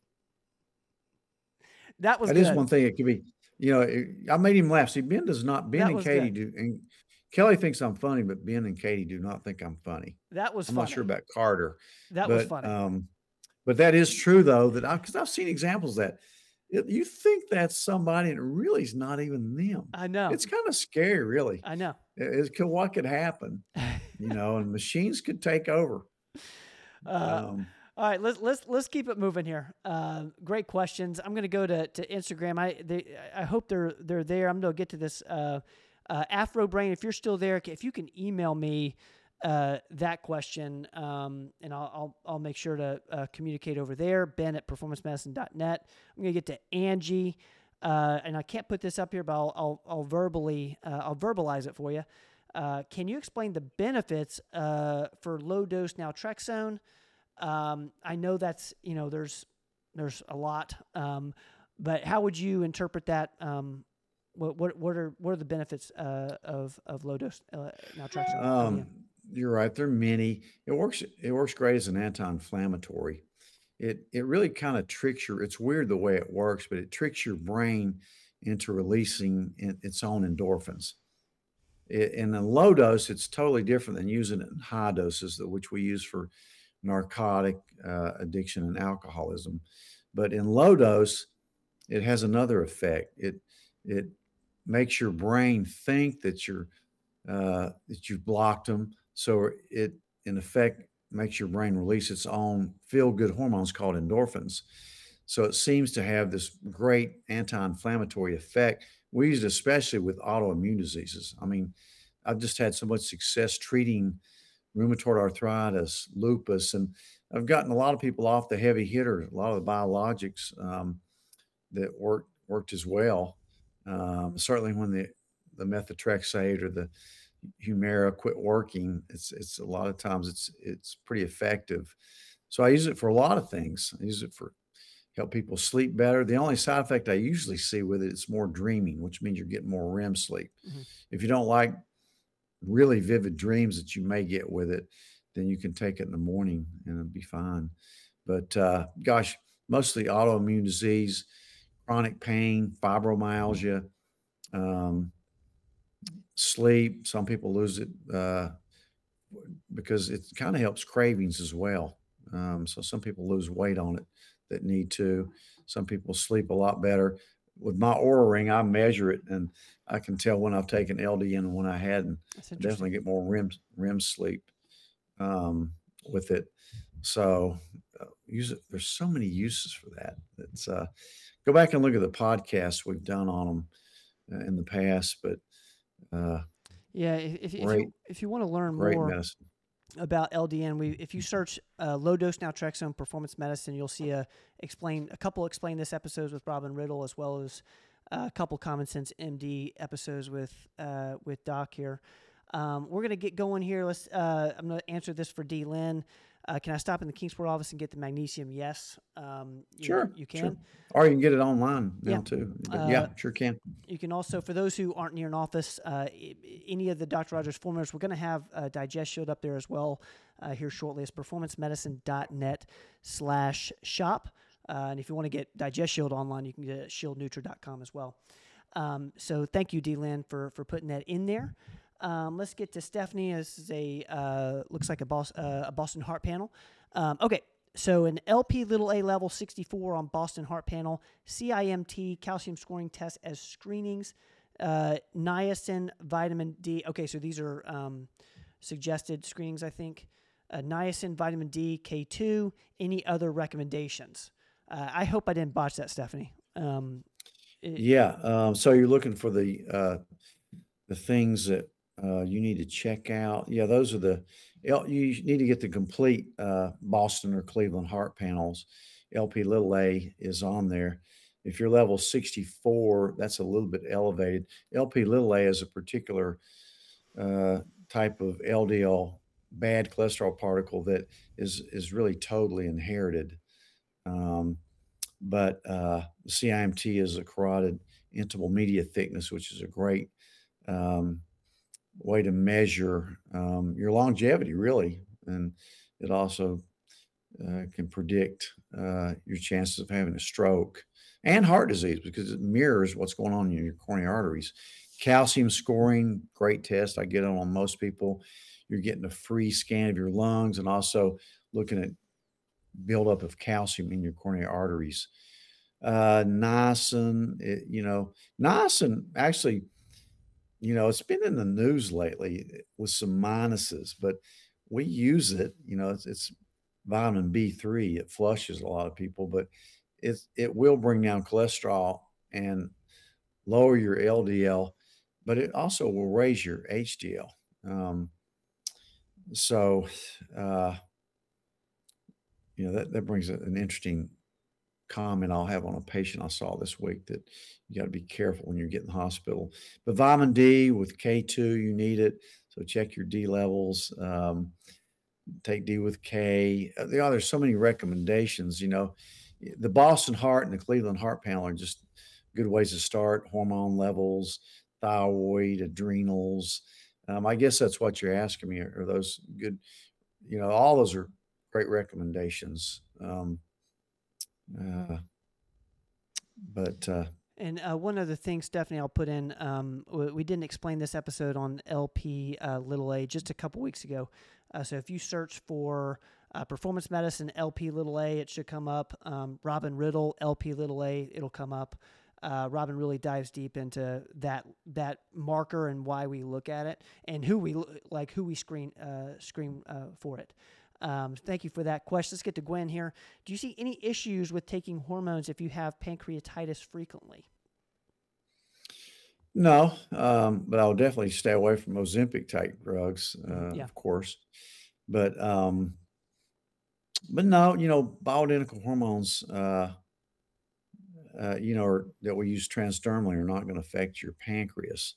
That was That is good. one thing it could be. I made him laugh. See, Ben does not, Ben That and was Katie good. do, and Kelly thinks I'm funny, but Ben and Katie do not think I'm funny. That was I'm not sure funny. about Carter, That was but funny. that is true though. Because I've seen examples that you think that's somebody, and it really is not even them. I know. It's kind of scary, really. I know. What could happen, and machines could take over. Uh, Um, all right, let's keep it moving here. Great questions. I'm going to go to Instagram. I hope they're there. I'm going to get to this. Afro Brain, if you're still there, if you can email me that question, and I'll make sure to communicate over there. Ben at performancemedicine.net. I'm going to get to Angie, and I can't put this up here, but I'll verbalize it for you. Can you explain the benefits for low dose naltrexone? I know that's, there's there's a lot. But how would you interpret that? What are the benefits of low dose naltrexone Um, LDN? you're right. There are many. It works great as an anti-inflammatory. It really kind of tricks your. It's weird the way it works, but it tricks your brain into releasing its own endorphins. In a low dose, it's totally different than using it in high doses, which we use for narcotic addiction and alcoholism. But in low dose, it has another effect. It makes your brain think that you've blocked them. So it, in effect, makes your brain release its own feel good hormones called endorphins. So it seems to have this great anti inflammatory effect. We use it especially with autoimmune diseases. I mean, I've just had so much success treating rheumatoid arthritis, lupus, and I've gotten a lot of people off the heavy hitter, a lot of the biologics that worked as well. Certainly, when the methotrexate or the Humira quit working, it's a lot of times it's pretty effective. So I use it for a lot of things. I use it for help people sleep better. The only side effect I usually see with it is more dreaming, which means you're getting more REM sleep. Hmm. If you don't like really vivid dreams that you may get with it, then you can take it in the morning and it'll be fine. But gosh, mostly autoimmune disease, chronic pain, fibromyalgia, um, sleep. Some people lose it because it kind of helps cravings as well. So some people lose weight on it that need to. Some people sleep a lot better. With my Aura Ring, I measure it and I can tell when I've taken LDN and when I hadn't. That's I interesting. definitely get more REM sleep um, with it. So use it. There's so many uses for that. It's go back and look at the podcasts we've done on them in the past. But uh, Yeah, if great, you want to learn great more medicine. about LDN, if you search low dose naltrexone performance medicine, you'll see a couple explain this episodes with Robin Riddle, as well as a couple Common Sense MD episodes with Doc here. We're gonna get going here. I'm gonna answer this for D. Lynn. Can I stop in the Kingsport office and get the magnesium? Yes. Sure, You sure. can. Or you can get it online Yeah. now too. But Uh, yeah, sure can. You can also, for those who aren't near an office, any of the Dr. Rogers formulas, we're going to have Digest Shield up there as well here shortly. It's performancemedicine.net/shop. And if you want to get Digest Shield online, you can get it at shieldnutra.com as well. So thank you, D-Lynn, for putting that in there. Let's get to Stephanie. This is looks like a Boston Heart panel. Okay. So an LP little a level 64 on Boston Heart Panel, CIMT calcium scoring test as screenings, niacin, vitamin D. Okay, so these are suggested screenings, I think. Niacin, vitamin D, K2. Any other recommendations? I hope I didn't botch that, Stephanie. Yeah. So you're looking for the things that you need to check out. Yeah, those are you need to get the complete Boston or Cleveland heart panels. LP little a is on there. If you're level 64, that's a little bit elevated. LP little a is a particular type of LDL bad cholesterol particle that is really totally inherited. Um, but CIMT is a carotid intimal media thickness, which is a great um, way to measure your longevity, really. And it also can predict your chances of having a stroke and heart disease because it mirrors what's going on in your coronary arteries. Calcium scoring, great test. I get it on most people. You're getting a free scan of your lungs and also looking at buildup of calcium in your coronary arteries. Niacin, niacin actually, it's been in the news lately with some minuses, but we use it. It's vitamin B3. It flushes a lot of people, but it will bring down cholesterol and lower your LDL, but it also will raise your HDL. So, uh, that brings an interesting comment I'll have on a patient I saw this week that you got to be careful when you're getting the hospital. But vitamin D with K2, you need it. So check your D levels. Take D with K. There's so many recommendations. the Boston Heart and the Cleveland Heart Panel are just good ways to start. Hormone levels, thyroid, adrenals. I guess that's what you're asking me. Are those good? All those are great recommendations. Uh, but And one other thing, Stephanie, I'll put in. We didn't explain this episode on LP little a just a couple weeks ago. So if you search for performance medicine LP little a, it should come up. Robin Riddle LP little a, it'll come up. Robin really dives deep into that marker and why we look at it and who we screen for it. Thank you for that question. Let's get to Gwen here. Do you see any issues with taking hormones if you have pancreatitis frequently? No, but I'll definitely stay away from Ozempic type drugs, Yeah. of course. But no, bioidentical hormones, that we use transdermally are not going to affect your pancreas.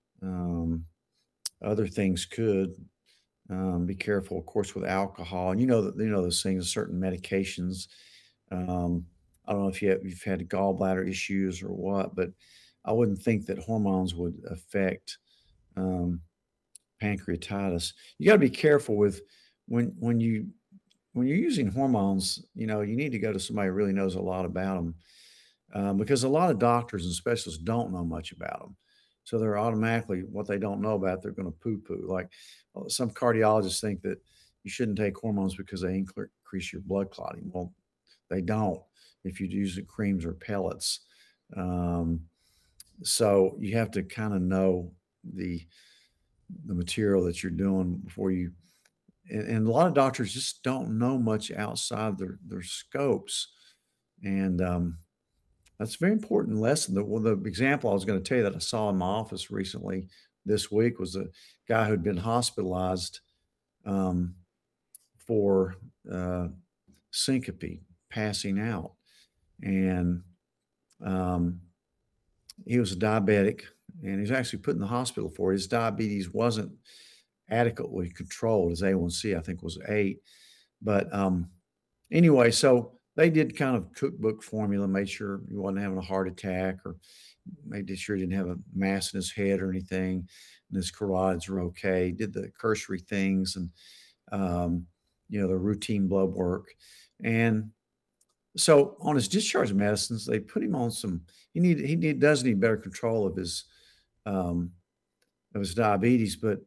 Other things could. Be careful, of course, with alcohol, and those things, certain medications. I don't know if you've had gallbladder issues or what, but I wouldn't think that hormones would affect um, pancreatitis. You got to be careful with when you're using hormones. You need to go to somebody who really knows a lot about them, because a lot of doctors and specialists don't know much about them. So they're automatically what they don't know about, they're going to poo-poo. Like some cardiologists think that you shouldn't take hormones because they increase your blood clotting. Well, they don't if you use creams or pellets. Um, so you have to kind of know the material that you're doing before you. And a lot of doctors just don't know much outside their scopes, and that's a very important lesson. The example I was going to tell you that I saw in my office recently this week was a guy who'd been hospitalized um, for syncope, passing out, and um, he was a diabetic, and he was actually put in the hospital for it. His diabetes wasn't adequately controlled. His A1C, I think, was 8. But anyway, so they did kind of cookbook formula, made sure he wasn't having a heart attack, or made sure he didn't have a mass in his head or anything, and his carotids were okay. Did the cursory things and the routine blood work, and so on his discharge medicines, they put him on some. He does need better control um, of his diabetes, but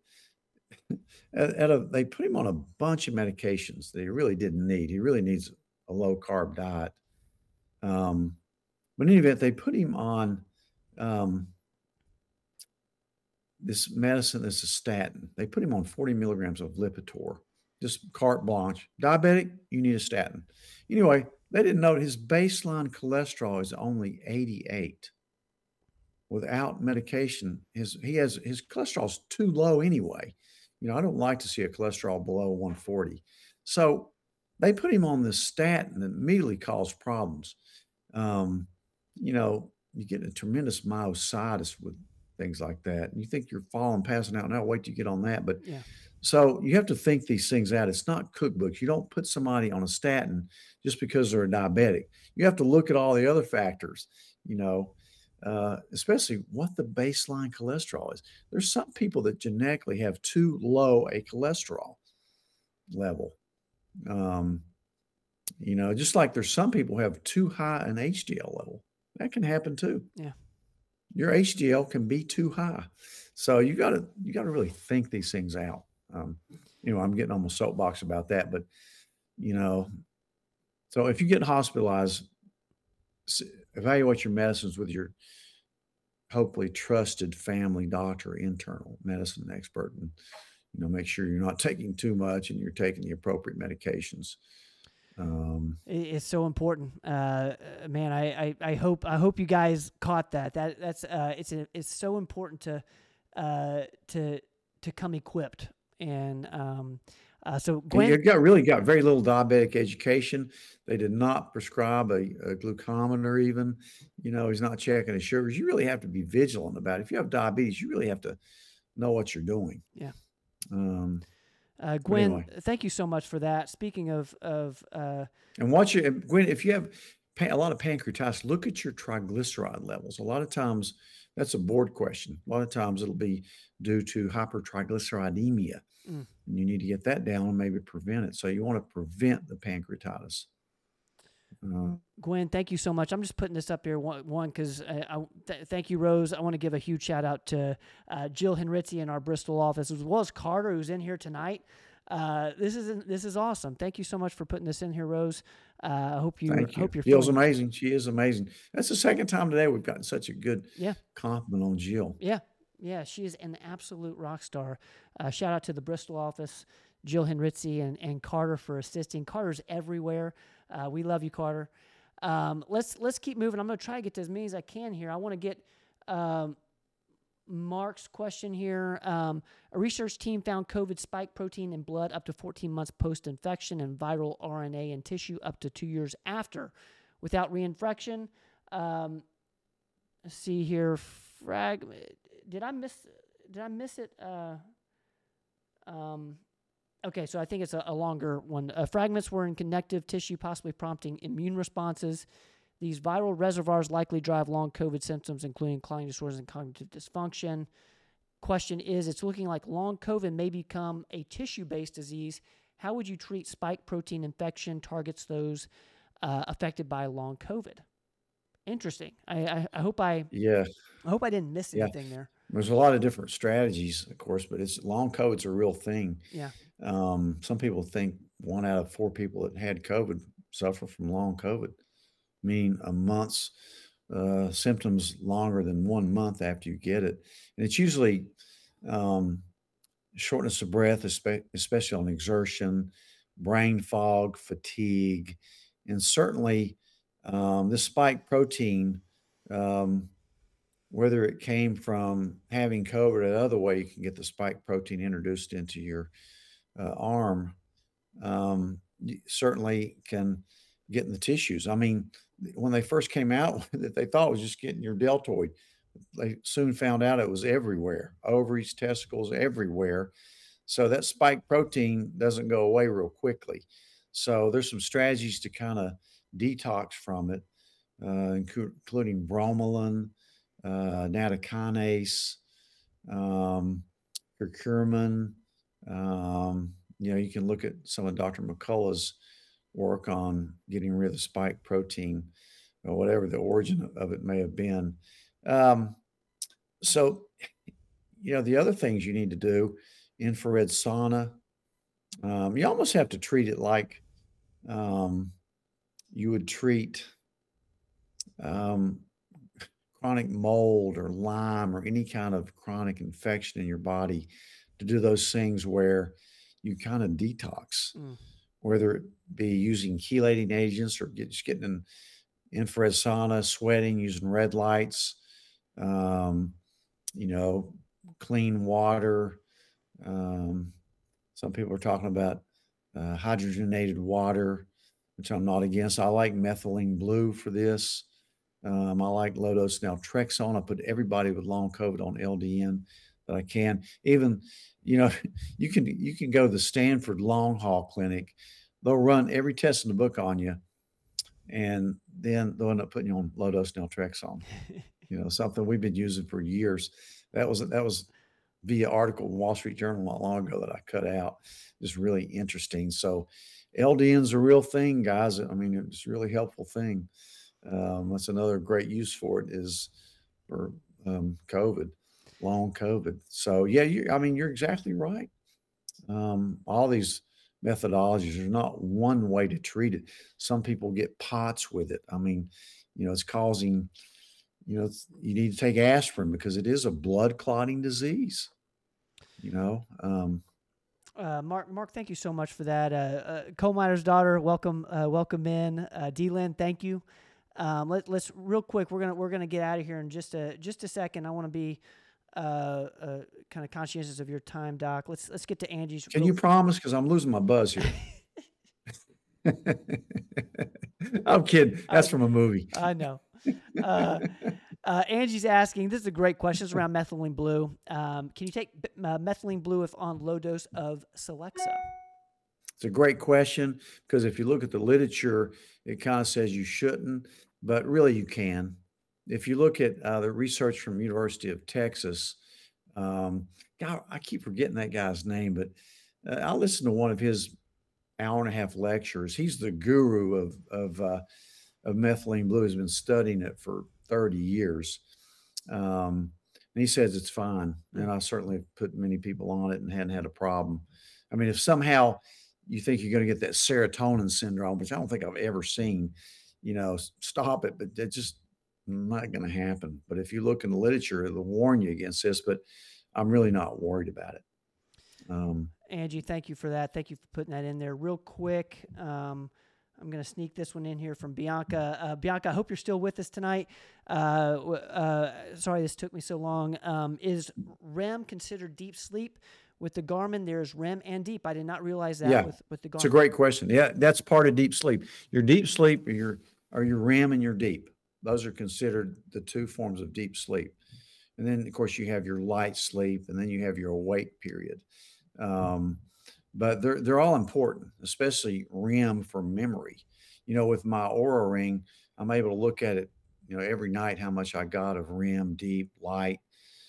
they put him on a bunch of medications that he really didn't need. He really needs a low carb diet. But in any event, they put him on this medicine that's a statin. They put him on 40 milligrams of Lipitor, just carte blanche. Diabetic, you need a statin. Anyway, they didn't know his baseline cholesterol is only 88. Without medication, his cholesterol is too low anyway. I don't like to see a cholesterol below 140. So they put him on this statin that immediately caused problems. You get a tremendous myositis with things like that. And you think you're falling, passing out now, wait till you get on that. But Yeah. so you have to think these things out. It's not cookbooks. You don't put somebody on a statin just because they're a diabetic. You have to look at all the other factors, especially what the baseline cholesterol is. There's some people that genetically have too low a cholesterol level. Just like there's some people who have too high an HDL level. That can happen too. Yeah. Your HDL can be too high. So you gotta really think these things out. I'm getting on my soapbox about that, but so if you get hospitalized, evaluate your medicines with your hopefully trusted family doctor, internal medicine expert, and make sure you're not taking too much and you're taking the appropriate medications. It's so important, man. I hope you guys caught that. It's so important to come equipped. And so Gwen, you got very little diabetic education. They did not prescribe a glucometer even. He's not checking his sugars. You really have to be vigilant about it. If you have diabetes, you really have to know what you're doing. Yeah. anyway. Gwen, thank you so much for that. Speaking of and Gwen, if you have a lot of pancreatitis, look at your triglyceride levels. A lot of times, that's a board question. A lot of times it'll be due to hypertriglyceridemia, Mm. and you need to get that down and maybe prevent it. So you want to prevent the pancreatitis. Gwen, thank you so much. I'm just putting this up here one because thank you, Rose. I want to give a huge shout out to Jill Henritzi in our Bristol office, as well as Carter, who's in here tonight. This is awesome. Thank you so much for putting this in here, Rose. I hope you Thank you. hope you're Jill's feeling amazing. She is amazing. That's the second time today we've gotten such a good Yeah. compliment on Jill. Yeah, she is an absolute rock star. Shout out to the Bristol office, Jill Henritzi and Carter for assisting. Carter's everywhere. We love you, Carter. Let's keep moving. I'm going to try to get to as many as I can here. I want to get Mark's question here. A research team found COVID spike protein in blood up to 14 months post-infection and viral RNA in tissue up to 2 years after without reinfection. Let's see here. Did I miss it? Okay, so I think it's a longer one. Fragments were in connective tissue, possibly prompting immune responses. These viral reservoirs likely drive long COVID symptoms, including clotting disorders and cognitive dysfunction. Question is, it's looking like long COVID may become a tissue-based disease. How would you treat spike protein infection targets those affected by long COVID? Interesting. I hope I didn't miss anything there. There's a lot of different strategies, of course, but long COVID's a real thing. Yeah. Some people think 1 out of 4 people that had COVID suffer from long COVID, meaning a month's symptoms longer than 1 month after you get it. And it's usually shortness of breath, especially on exertion, brain fog, fatigue, and certainly this spike protein, whether it came from having COVID or the other way, you can get the spike protein introduced into your arm, you certainly can get in the tissues. I mean, when they first came out, that they thought it was just getting your deltoid. They soon found out it was everywhere, ovaries, testicles, everywhere. So that spike protein doesn't go away real quickly. So there's some strategies to kind of detox from it, including bromelain, nattokinase, curcumin. You can look at some of Dr. McCullough's work on getting rid of the spike protein or whatever the origin of it may have been. So, the other things you need to do, infrared sauna, you almost have to treat it like you would treat chronic mold or Lyme or any kind of chronic infection in your body, to do those things where you kind of detox, whether it be using chelating agents or just getting in infrared sauna, sweating, using red lights, clean water. Some people are talking about hydrogenated water, which I'm not against. I like methylene blue for this. I like low-dose naltrexone. I put everybody with long COVID on LDN that I can. Even, you can go to the Stanford Long Haul Clinic. They'll run every test in the book on you, and then they'll end up putting you on low-dose naltrexone. Something we've been using for years. That was via article in Wall Street Journal not long ago that I cut out. It's really interesting. So LDN's a real thing, guys. I mean, it's a really helpful thing. That's another great use for it is for COVID, long COVID. So yeah, you're exactly right. All these methodologies, there's not one way to treat it. Some people get POTS with it. I mean, it's causing, you need to take aspirin because it is a blood clotting disease. Mark, thank you so much for that. Coal miner's daughter, welcome in. D-Lynn, thank you. Let's real quick. We're gonna get out of here in just a second. I want to be kind of conscientious of your time, Doc. Let's get to Angie's. Can you promise? Because I'm losing my buzz here. I'm kidding. That's from a movie. I know. Angie's asking, this is a great question. It's around methylene blue. Can you take methylene blue if on low dose of Celexa? It's a great question because if you look at the literature, it kind of says you shouldn't, but really you can. If you look at the research from University of Texas, God, I keep forgetting that guy's name, but I listened to one of his hour and a half lectures. He's the guru of methylene blue. He's been studying it for 30 years. And he says it's fine. And I certainly have put many people on it and hadn't had a problem. I mean, if somehow you think you're going to get that serotonin syndrome, which I don't think I've ever seen, stop it, but it's just not going to happen. But if you look in the literature, it'll warn you against this, but I'm really not worried about it. Angie, thank you for that. Thank you for putting that in there real quick. I'm going to sneak this one in here from Bianca. Bianca, I hope you're still with us tonight. Sorry this took me so long. Is REM considered deep sleep? With the Garmin, there's REM and deep. I did not realize that with the Garmin. It's a great question. Yeah, that's part of deep sleep. Your deep sleep or your REM and your deep. Those are considered the two forms of deep sleep. And then, of course, you have your light sleep, and then you have your awake period. But they're all important, especially REM for memory. With my Aura Ring, I'm able to look at it, every night how much I got of REM, deep, light,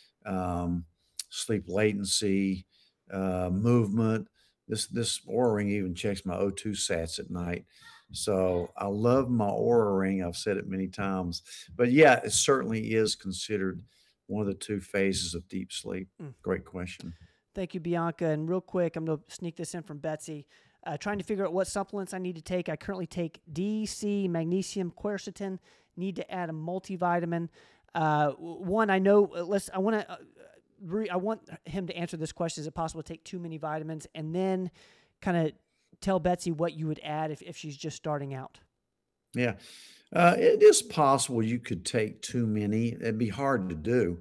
sleep latency, movement. This Aura Ring even checks my O2 sats at night. So I love my Aura Ring. I've said it many times. But yeah, it certainly is considered one of the two phases of deep sleep. Great question. Thank you, Bianca. And real quick, I'm going to sneak this in from Betsy. Trying to figure out what supplements I need to take. I currently take D, C, magnesium, quercetin. Need to add a multivitamin. One, I know. I want him to answer this question. Is it possible to take too many vitamins? And then kind of tell Betsy what you would add if she's just starting out. Yeah, it is possible you could take too many. It'd be hard to do.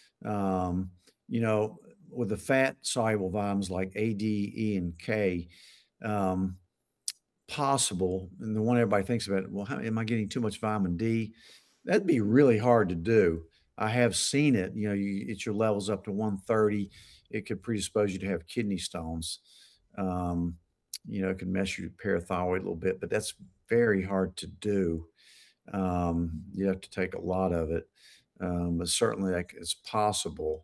With the fat soluble vitamins like A, D, E, and K, possible. And the one everybody thinks about, well, how am I getting too much vitamin D? That'd be really hard to do. I have seen it. It's your levels up to 130. It could predispose you to have kidney stones. It can mess your parathyroid a little bit, but that's very hard to do. You have to take a lot of it, but certainly it's possible.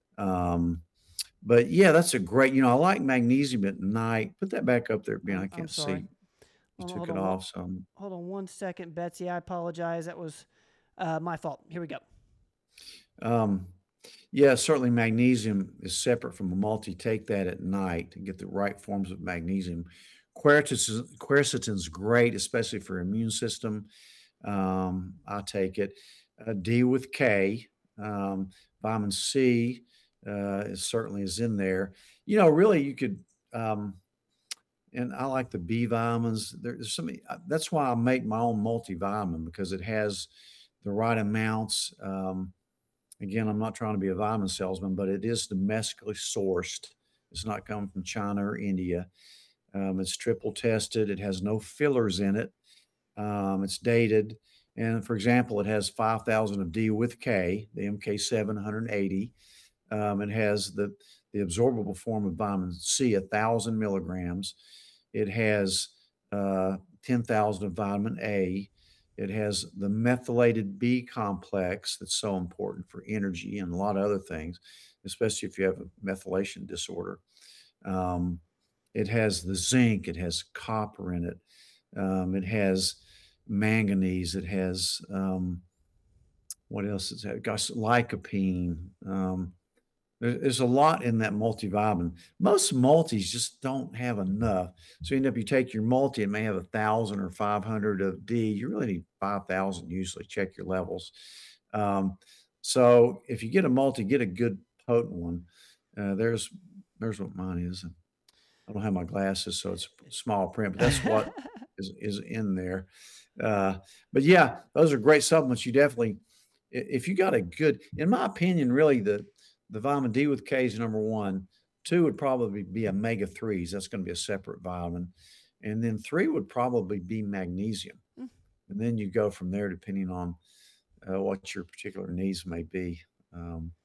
But yeah, that's a great, I like magnesium at night. Put that back up there, Ben. I can't see. You took it off. Hold on 1 second, Betsy. I apologize. That was my fault. Here we go. Yeah, certainly magnesium is separate from a multi. Take that at night to get the right forms of magnesium. Quercetin's great, especially for immune system. I take it. D with K. Vitamin C certainly is in there. Really you could, and I like the B vitamins. There's so many. That's why I make my own multivitamin because it has the right amounts. Again, I'm not trying to be a vitamin salesman, but it is domestically sourced. It's not coming from China or India. It's triple tested. It has no fillers in it. It's dated. And for example, it has 5,000 of D with K, the MK7 180. It has the absorbable form of vitamin C, 1,000 milligrams. It has 10,000 of vitamin A. It has the methylated B complex that's so important for energy and a lot of other things, especially if you have a methylation disorder. It has the zinc. It has copper in it. It has manganese. It has what else is that? Gosh, lycopene. There's a lot in that multivitamin. Most multis just don't have enough. So you take your multi, it may have 1,000 or 500 of D. You really need 5,000 usually. Check your levels. So if you get a multi, get a good potent one. There's what mine is. I don't have my glasses, so it's small print, but that's what is in there. But yeah, those are great supplements. You definitely, if you got a good, in my opinion, really the vitamin D with K is number one. 2 would probably be omega-3s. That's going to be a separate vitamin. And then 3 would probably be magnesium. And then you go from there depending on what your particular needs may be.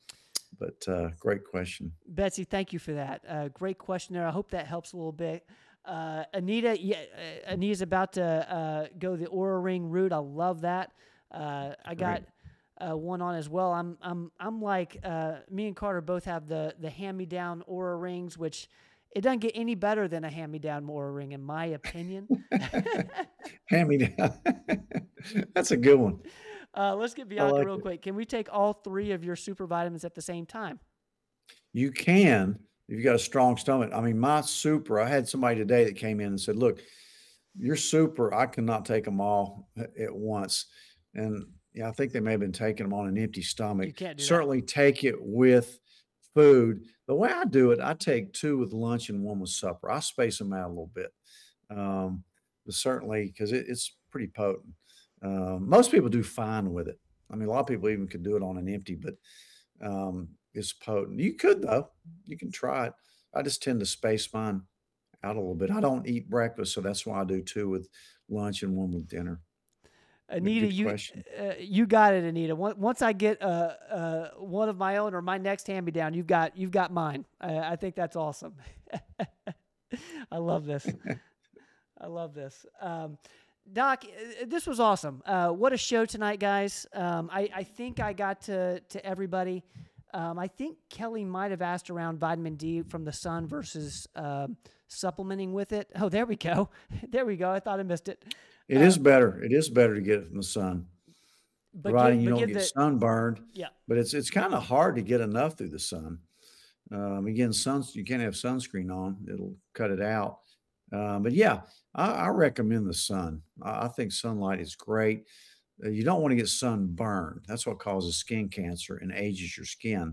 But great question. Betsy, thank you for that. Great question there. I hope that helps a little bit. Anita, yeah, Anita's about to go the Aura Ring route. I love that. I got Great. one on as well. I'm like me and Carter both have the hand me down Aura rings, which it doesn't get any better than a hand me down Aura ring, in my opinion. Hand me down. That's a good one. Let's get I Bianca like real it. quick. Can we take all three of your super vitamins at the same time? You can if you got a strong stomach. I mean, my super, I had somebody today that came in and said, "Look, your super, I cannot take them all at once." And yeah, I think they may have been taking them on an empty stomach. You can't do that. Certainly take it with food. The way I do it, I take 2 with lunch and 1 with supper. I space them out a little bit. Um, but certainly, because it's pretty potent. Most people do fine with it. I mean, a lot of people even could do it on an empty, but it's potent. You could though. You can try it. I just tend to space mine out a little bit. I don't eat breakfast, so that's why I do 2 with lunch and 1 with dinner. But Anita, good question. you got it, Anita. Once I get one of my own or my next hand me down, you've got mine. I think that's awesome. I love this. I love this. Doc, this was awesome. What a show tonight, guys. I think I got to everybody. I think Kelly might have asked around vitamin D from the sun versus supplementing with it. Oh, there we go. There we go. I thought I missed it. It is better. It is better to get it from the sun, providing you don't Give get the sunburned. yeah. But it's kind of hard to get enough through the sun. Again, you can't have sunscreen on; it'll cut it out. But yeah, I recommend the sun. I think sunlight is great. You don't want to get sunburned. That's what causes skin cancer and ages your skin.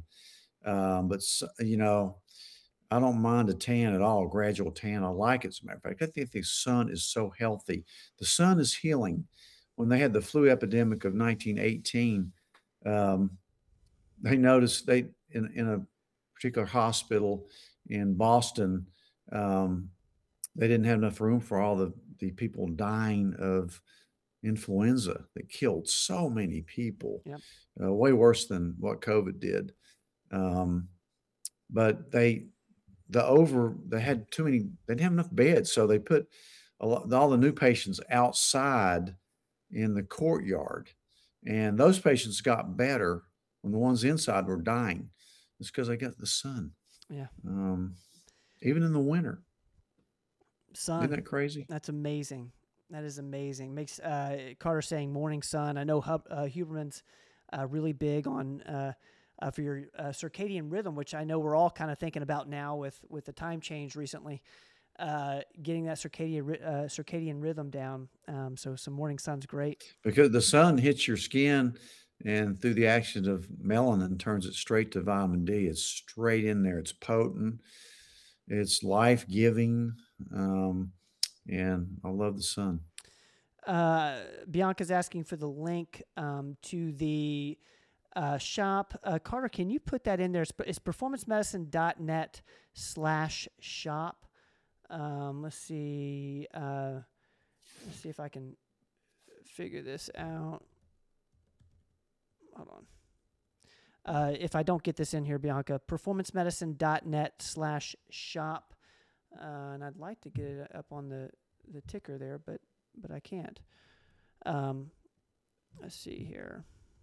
You know, I don't mind a tan at all, gradual tan. I like it. As a matter of fact, I think the sun is so healthy. The sun is healing. When they had the flu epidemic of 1918, um, they noticed in a particular hospital in Boston, um, they didn't have enough room for all the people dying of influenza that killed so many people, Yep. way worse than what COVID did. Um, but they had too many, they didn't have enough beds, so they put all the new patients outside in the courtyard, and those patients got better when the ones inside were dying. It's because they got the sun, Yeah. um, even in the winter. Isn't Sun. that crazy? That's amazing. That is amazing. Makes Carter saying morning sun. I know Huberman's really big on for your circadian rhythm, which I know we're all kind of thinking about now with the time change recently. Getting that circadian rhythm down. So some morning sun's great. Because the sun hits your skin and through the action of melanin turns it straight to vitamin D. It's straight in there. It's potent. It's life-giving. And I love the sun. Bianca's asking for the link to the shop. Carter, can you put that in there? It's performancemedicine.net/shop. Let's see. Let's see if I can figure this out. Hold on. If I don't get this in here, Bianca, performancemedicine.net/shop. And I'd like to get it up on the ticker there, but I can't. Let's see here.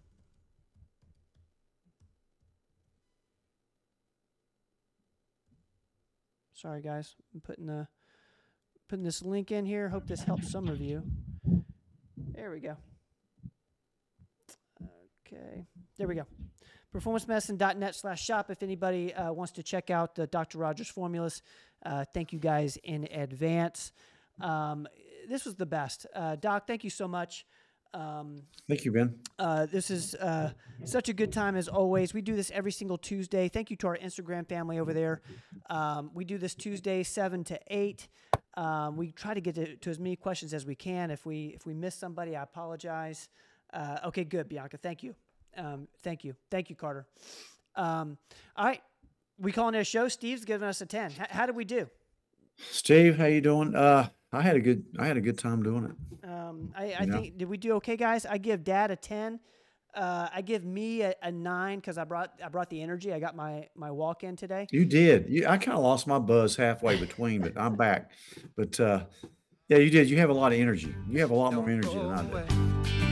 Sorry, guys. I'm putting this link in here. Hope this helps some of you. There we go. Okay. There we go. performancemedicine.net/shop. If anybody wants to check out Dr. Rogers formulas, thank you guys in advance. This was the best. Doc, thank you so much. Thank you, Ben. This is such a good time as always. We do this every single Tuesday. Thank you to our Instagram family over there. We do this Tuesday, 7 to 8. We try to get to as many questions as we can. If we miss somebody, I apologize. Okay, good, Bianca. Thank you. Thank you, Carter. All right, we calling it a show. Steve's giving us a 10. How did we do? Steve, how you doing? I had a good time doing it. I think, did we do okay, guys? I give Dad a 10. I give me a 9 because I brought the energy. I got my walk in today. You did. I kinda lost my buzz halfway between, but I'm back. But, yeah, you did. You have a lot of energy. You have a lot more Don't energy than go I do. away.